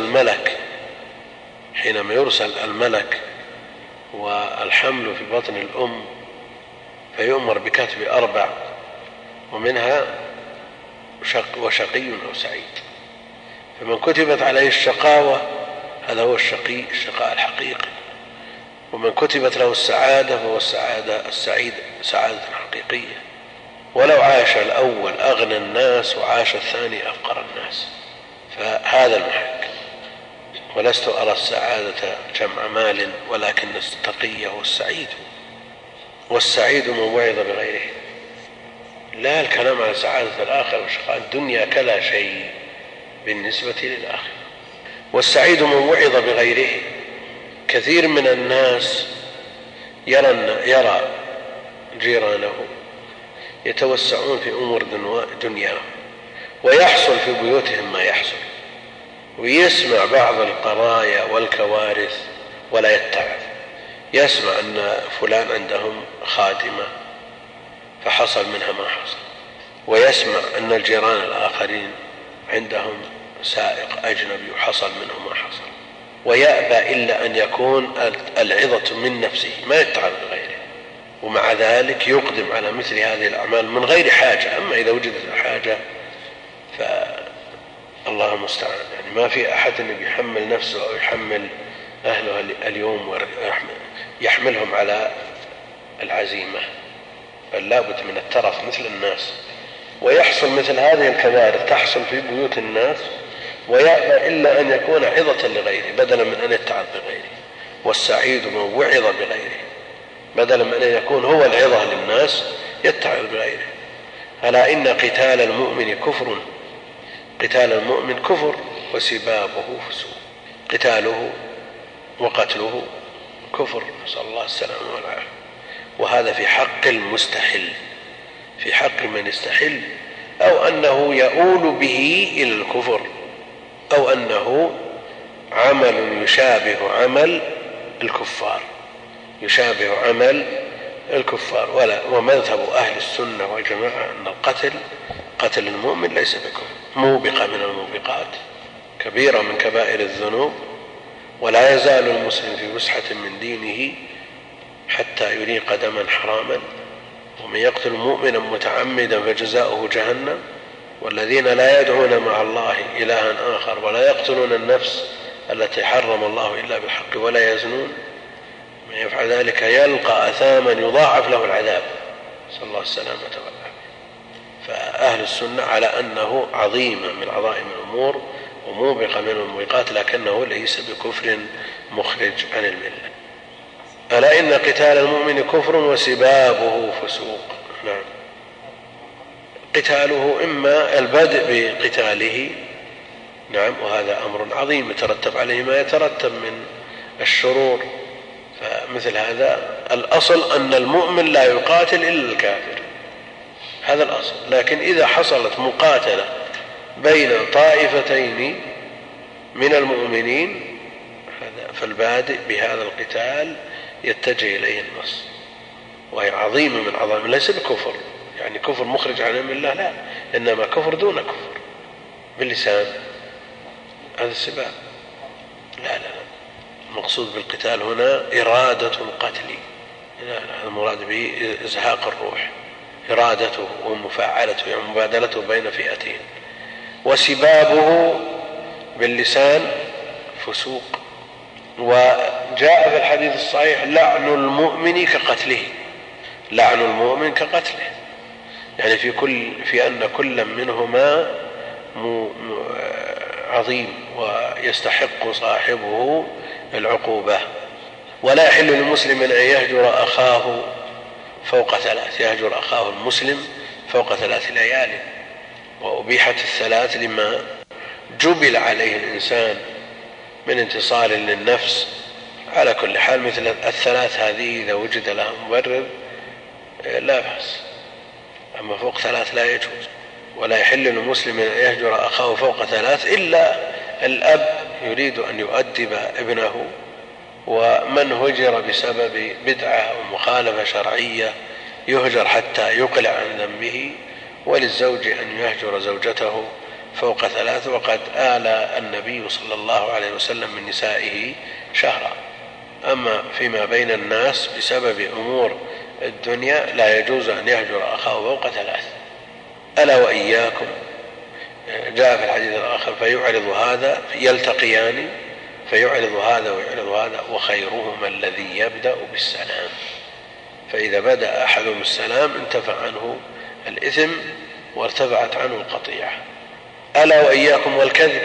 [SPEAKER 1] يرسل الملك والحمل في بطن الأم فيؤمر بكتب 4، ومنها وشقي أو سعيد. فمن كتبت عليه الشقاوة هذا هو الشقاء الحقيقي، ومن كتبت له السعادة فهو السعيد سعادة حقيقية. ولو عاش الأول أغنى الناس وعاش الثاني أفقر الناس، فهذا المحك. ولست أرى السعادة جمع مال، ولكن التقي هو السعيد، والسعيد من وعظ بغيره. لا الكلام على سعادة الآخرة وشقاء الدنيا كلا شيء بالنسبة للآخرة. والسعيد من وعظ بغيره. كثير من الناس يرى جيرانه يتوسعون في أمور دنياهم، ويحصل في بيوتهم ما يحصل، ويسمع بعض القضايا والكوارث ولا يتعظ. يسمع أن فلان عندهم خادمة فحصل منها ما حصل، ويسمع أن الجيران الآخرين عندهم سائق أجنبي وحصل منه ما حصل، ويأبى إلا أن يكون العظة من نفسه، ما يتعظ بغيره. ومع ذلك يقدم على مثل هذه الأعمال من غير حاجة. أما إذا وجدت الحاجة فالله المستعان. يعني ما في أحد يحمل نفسه أو يحمل أهله اليوم يحملهم على العزيمة، بل لابد من الترف مثل الناس. ويحصل مثل هذه الكوارث تحصل في بيوت الناس، ويأبى إلا أن يكون عظة لغيره بدلا من أن يتعظ بغيره. والسعيد من وعظ بغيره، بدلا من أن يكون هو العظة للناس يتعظ بغيره. ألا إن قتال المؤمن كفر. قتال المؤمن كفر، وسبابه فسوق. قتاله وقتله كفر، نسأل الله السلامة والعافية. وهذا في حق المستحل، في حق من يستحل، أو أنه يؤول به إلى الكفر، أو أنه عمل يشابه عمل الكفار، ومذهب أهل السنة والجماعة أن قتل المؤمن ليس بكفر، موبقة من الموبقات، كبيرة من كبائر الذنوب، ولا يزال المسلم في فسحة من دينه حتى يريق دما حراما. ومن يقتل مؤمنا متعمدا فجزاؤه جهنم. والذين لا يدعون مع الله إلها آخر ولا يقتلون النفس التي حرم الله إلا بالحق ولا يزنون من يفعل ذلك يلقى أثاما يضاعف له العذاب، صلى الله السلامة والعافية. فأهل السنة على أنه عظيمة من عظائم الأمور وموبقة من الموبقات، لكنه ليس بكفر مخرج عن الملة. ألا إن قتال المؤمن كفر وسبابه فسوق. نعم، قتاله إما البدء بقتاله، نعم، وهذا أمر عظيم يترتب عليه ما يترتب من الشرور. فمثل هذا الأصل أن المؤمن لا يقاتل إلا الكافر، هذا الأصل. لكن إذا حصلت مقاتلة بين طائفتين من المؤمنين فالبادئ بهذا القتال يتجه إليه النص، وهي عظيمة من عظائم، ليس بكفر يعني كفر مخرج عن الله، لا، إنما كفر دون كفر باللسان، هذا السباب. لا المقصود بالقتال هنا إرادة القتل، هذا المراد به إزهاق الروح، إرادته ومفاعلته يعني مبادلته بين فئتين. وسبابه باللسان فسوق. وجاء في الحديث الصحيح لعن المؤمن كقتله، لعن المؤمن كقتله، يعني في أن كل منهما عظيم ويستحق صاحبه العقوبة. ولا يحل للمسلم أن يهجر أخاه فوق 3، يهجر أخاه المسلم فوق 3 ليال. وأبيحت 3 لما جبل عليه الإنسان من انتصار للنفس. على كل حال مثل 3 هذه إذا وجد لها مبرر لا بأس، أما فوق 3 لا يجوز. ولا يحل للمسلم أن يهجر أخاه فوق 3 إلا الأب يريد أن يؤدب ابنه، ومن هجر بسبب بدعة أو مخالفة شرعية يهجر حتى يقلع عن ذنبه. وللزوج أن يهجر زوجته فوق 3، وقد آلى النبي صلى الله عليه وسلم من نسائه شهرا. أما فيما بين الناس بسبب أمور الدنيا لا يجوز أن يهجر أخاه فوق 3. ألا وإياكم، جاء في الحديث الآخر فيعرض هذا، يلتقيان فيعرض هذا ويعرض هذا، وخيرهما الذي يبدأ بالسلام، فإذا بدأ أحدهم السلام انتفع عنه الإثم وارتفعت عنه القطيعة. ألا وإياكم والكذب،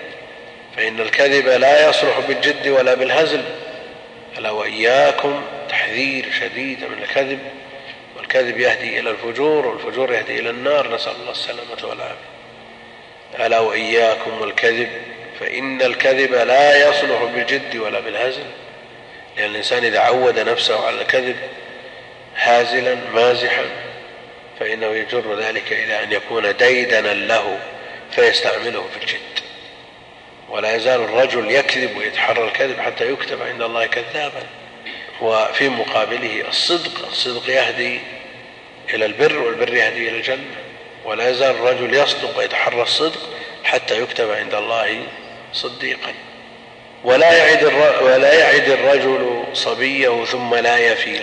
[SPEAKER 1] فإن الكذب لا يصلح بالجد ولا بالهزل. ألا وإياكم، تحذير شديد من الكذب، والكذب يهدي إلى الفجور، والفجور يهدي إلى النار، نسأل الله السلامة والعافية. ألا وإياكم والكذب، فإن الكذب لا يصلح بالجد ولا بالهزل، لأن الإنسان إذا عود نفسه على الكذب هازلا مازحا فإنه يجر ذلك إلى أن يكون ديدنا له فيستعمله في الجد. ولا يزال الرجل يكذب ويتحرى الكذب حتى يكتب عند الله كذابا. وفي مقابله الصدق، الصدق يهدي إلى البر، والبر يهدي إلى الجنة. ولا يزال الرجل يصدق ويتحرى الصدق حتى يكتب عند الله صديقا. ولا يعد الرجل صبيه ثم لا يفي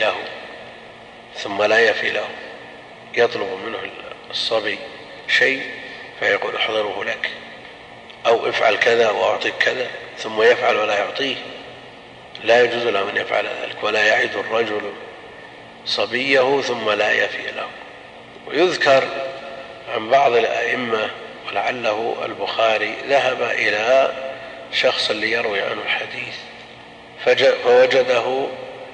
[SPEAKER 1] له، يطلب منه الصبي شيء فيقول احضره لك، أو افعل كذا وأعطيك كذا، ثم يفعل ولا يعطيه، لا يجوز له أن يفعل ذلك. ولا يعد الرجل صبيه ثم لا يفي له. ويذكر عن بعض الأئمة ولعله البخاري ذهب إلى شخص ليروي عنه الحديث فوجده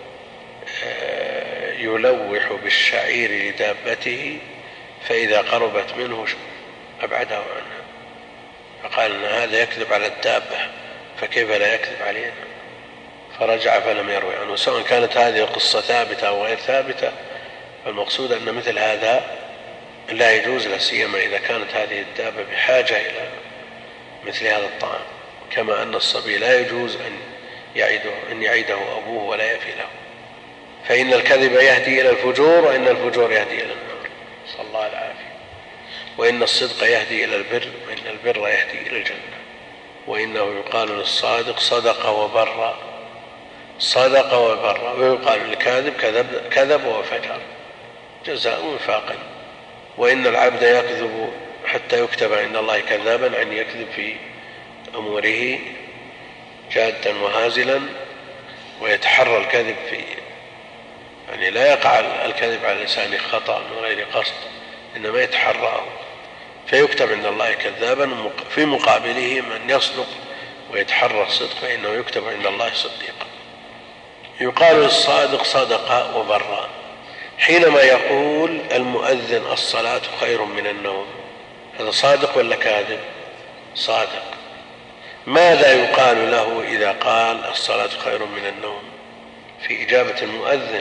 [SPEAKER 1] يلوح بالشعير لدابته، فإذا قربت منه أبعده عنها، فقال إن هذا يكذب على الدابة فكيف لا يكذب علينا؟ فرجع فلم يروي عنه. سواء كانت هذه القصة ثابتة أو غير ثابتة، فالمقصود أن مثل هذا لا يجوز، لا سيما إذا كانت هذه الدابة بحاجة إلى مثل هذا الطعام، كما أن الصبي لا يجوز أن يعيده أبوه ولا يفي له. فإن الكذب يهدي إلى الفجور، وإن الفجور يهدي إلى النار، صلى الله العافية. وإن الصدق يهدي إلى البر، وإن البر يهدي إلى الجنة. وإنه يقال للصادق صدق وبر، صدق وبر، ويقال للكاذب كذب وفجر، جزاء وفاقا. وإن العبد يكذب حتى يكتب عند الله كذابا، أن يكذب في أموره جادا وهازلا، ويتحرى الكذب فيه، يعني لا يقع الكذب على لسانه خطأ من غير قصد، إنما يتحراه فيكتب عند الله كذابا. في مقابله من يصدق ويتحرى الصدق فإنه يكتب عند الله صديقا. يقال للصادق صدق وبر. حينما يقول المؤذن الصلاة خير من النوم، هذا صادق ولا كاذب؟ صادق. ماذا يقال له إذا قال الصلاة خير من النوم في إجابة المؤذن؟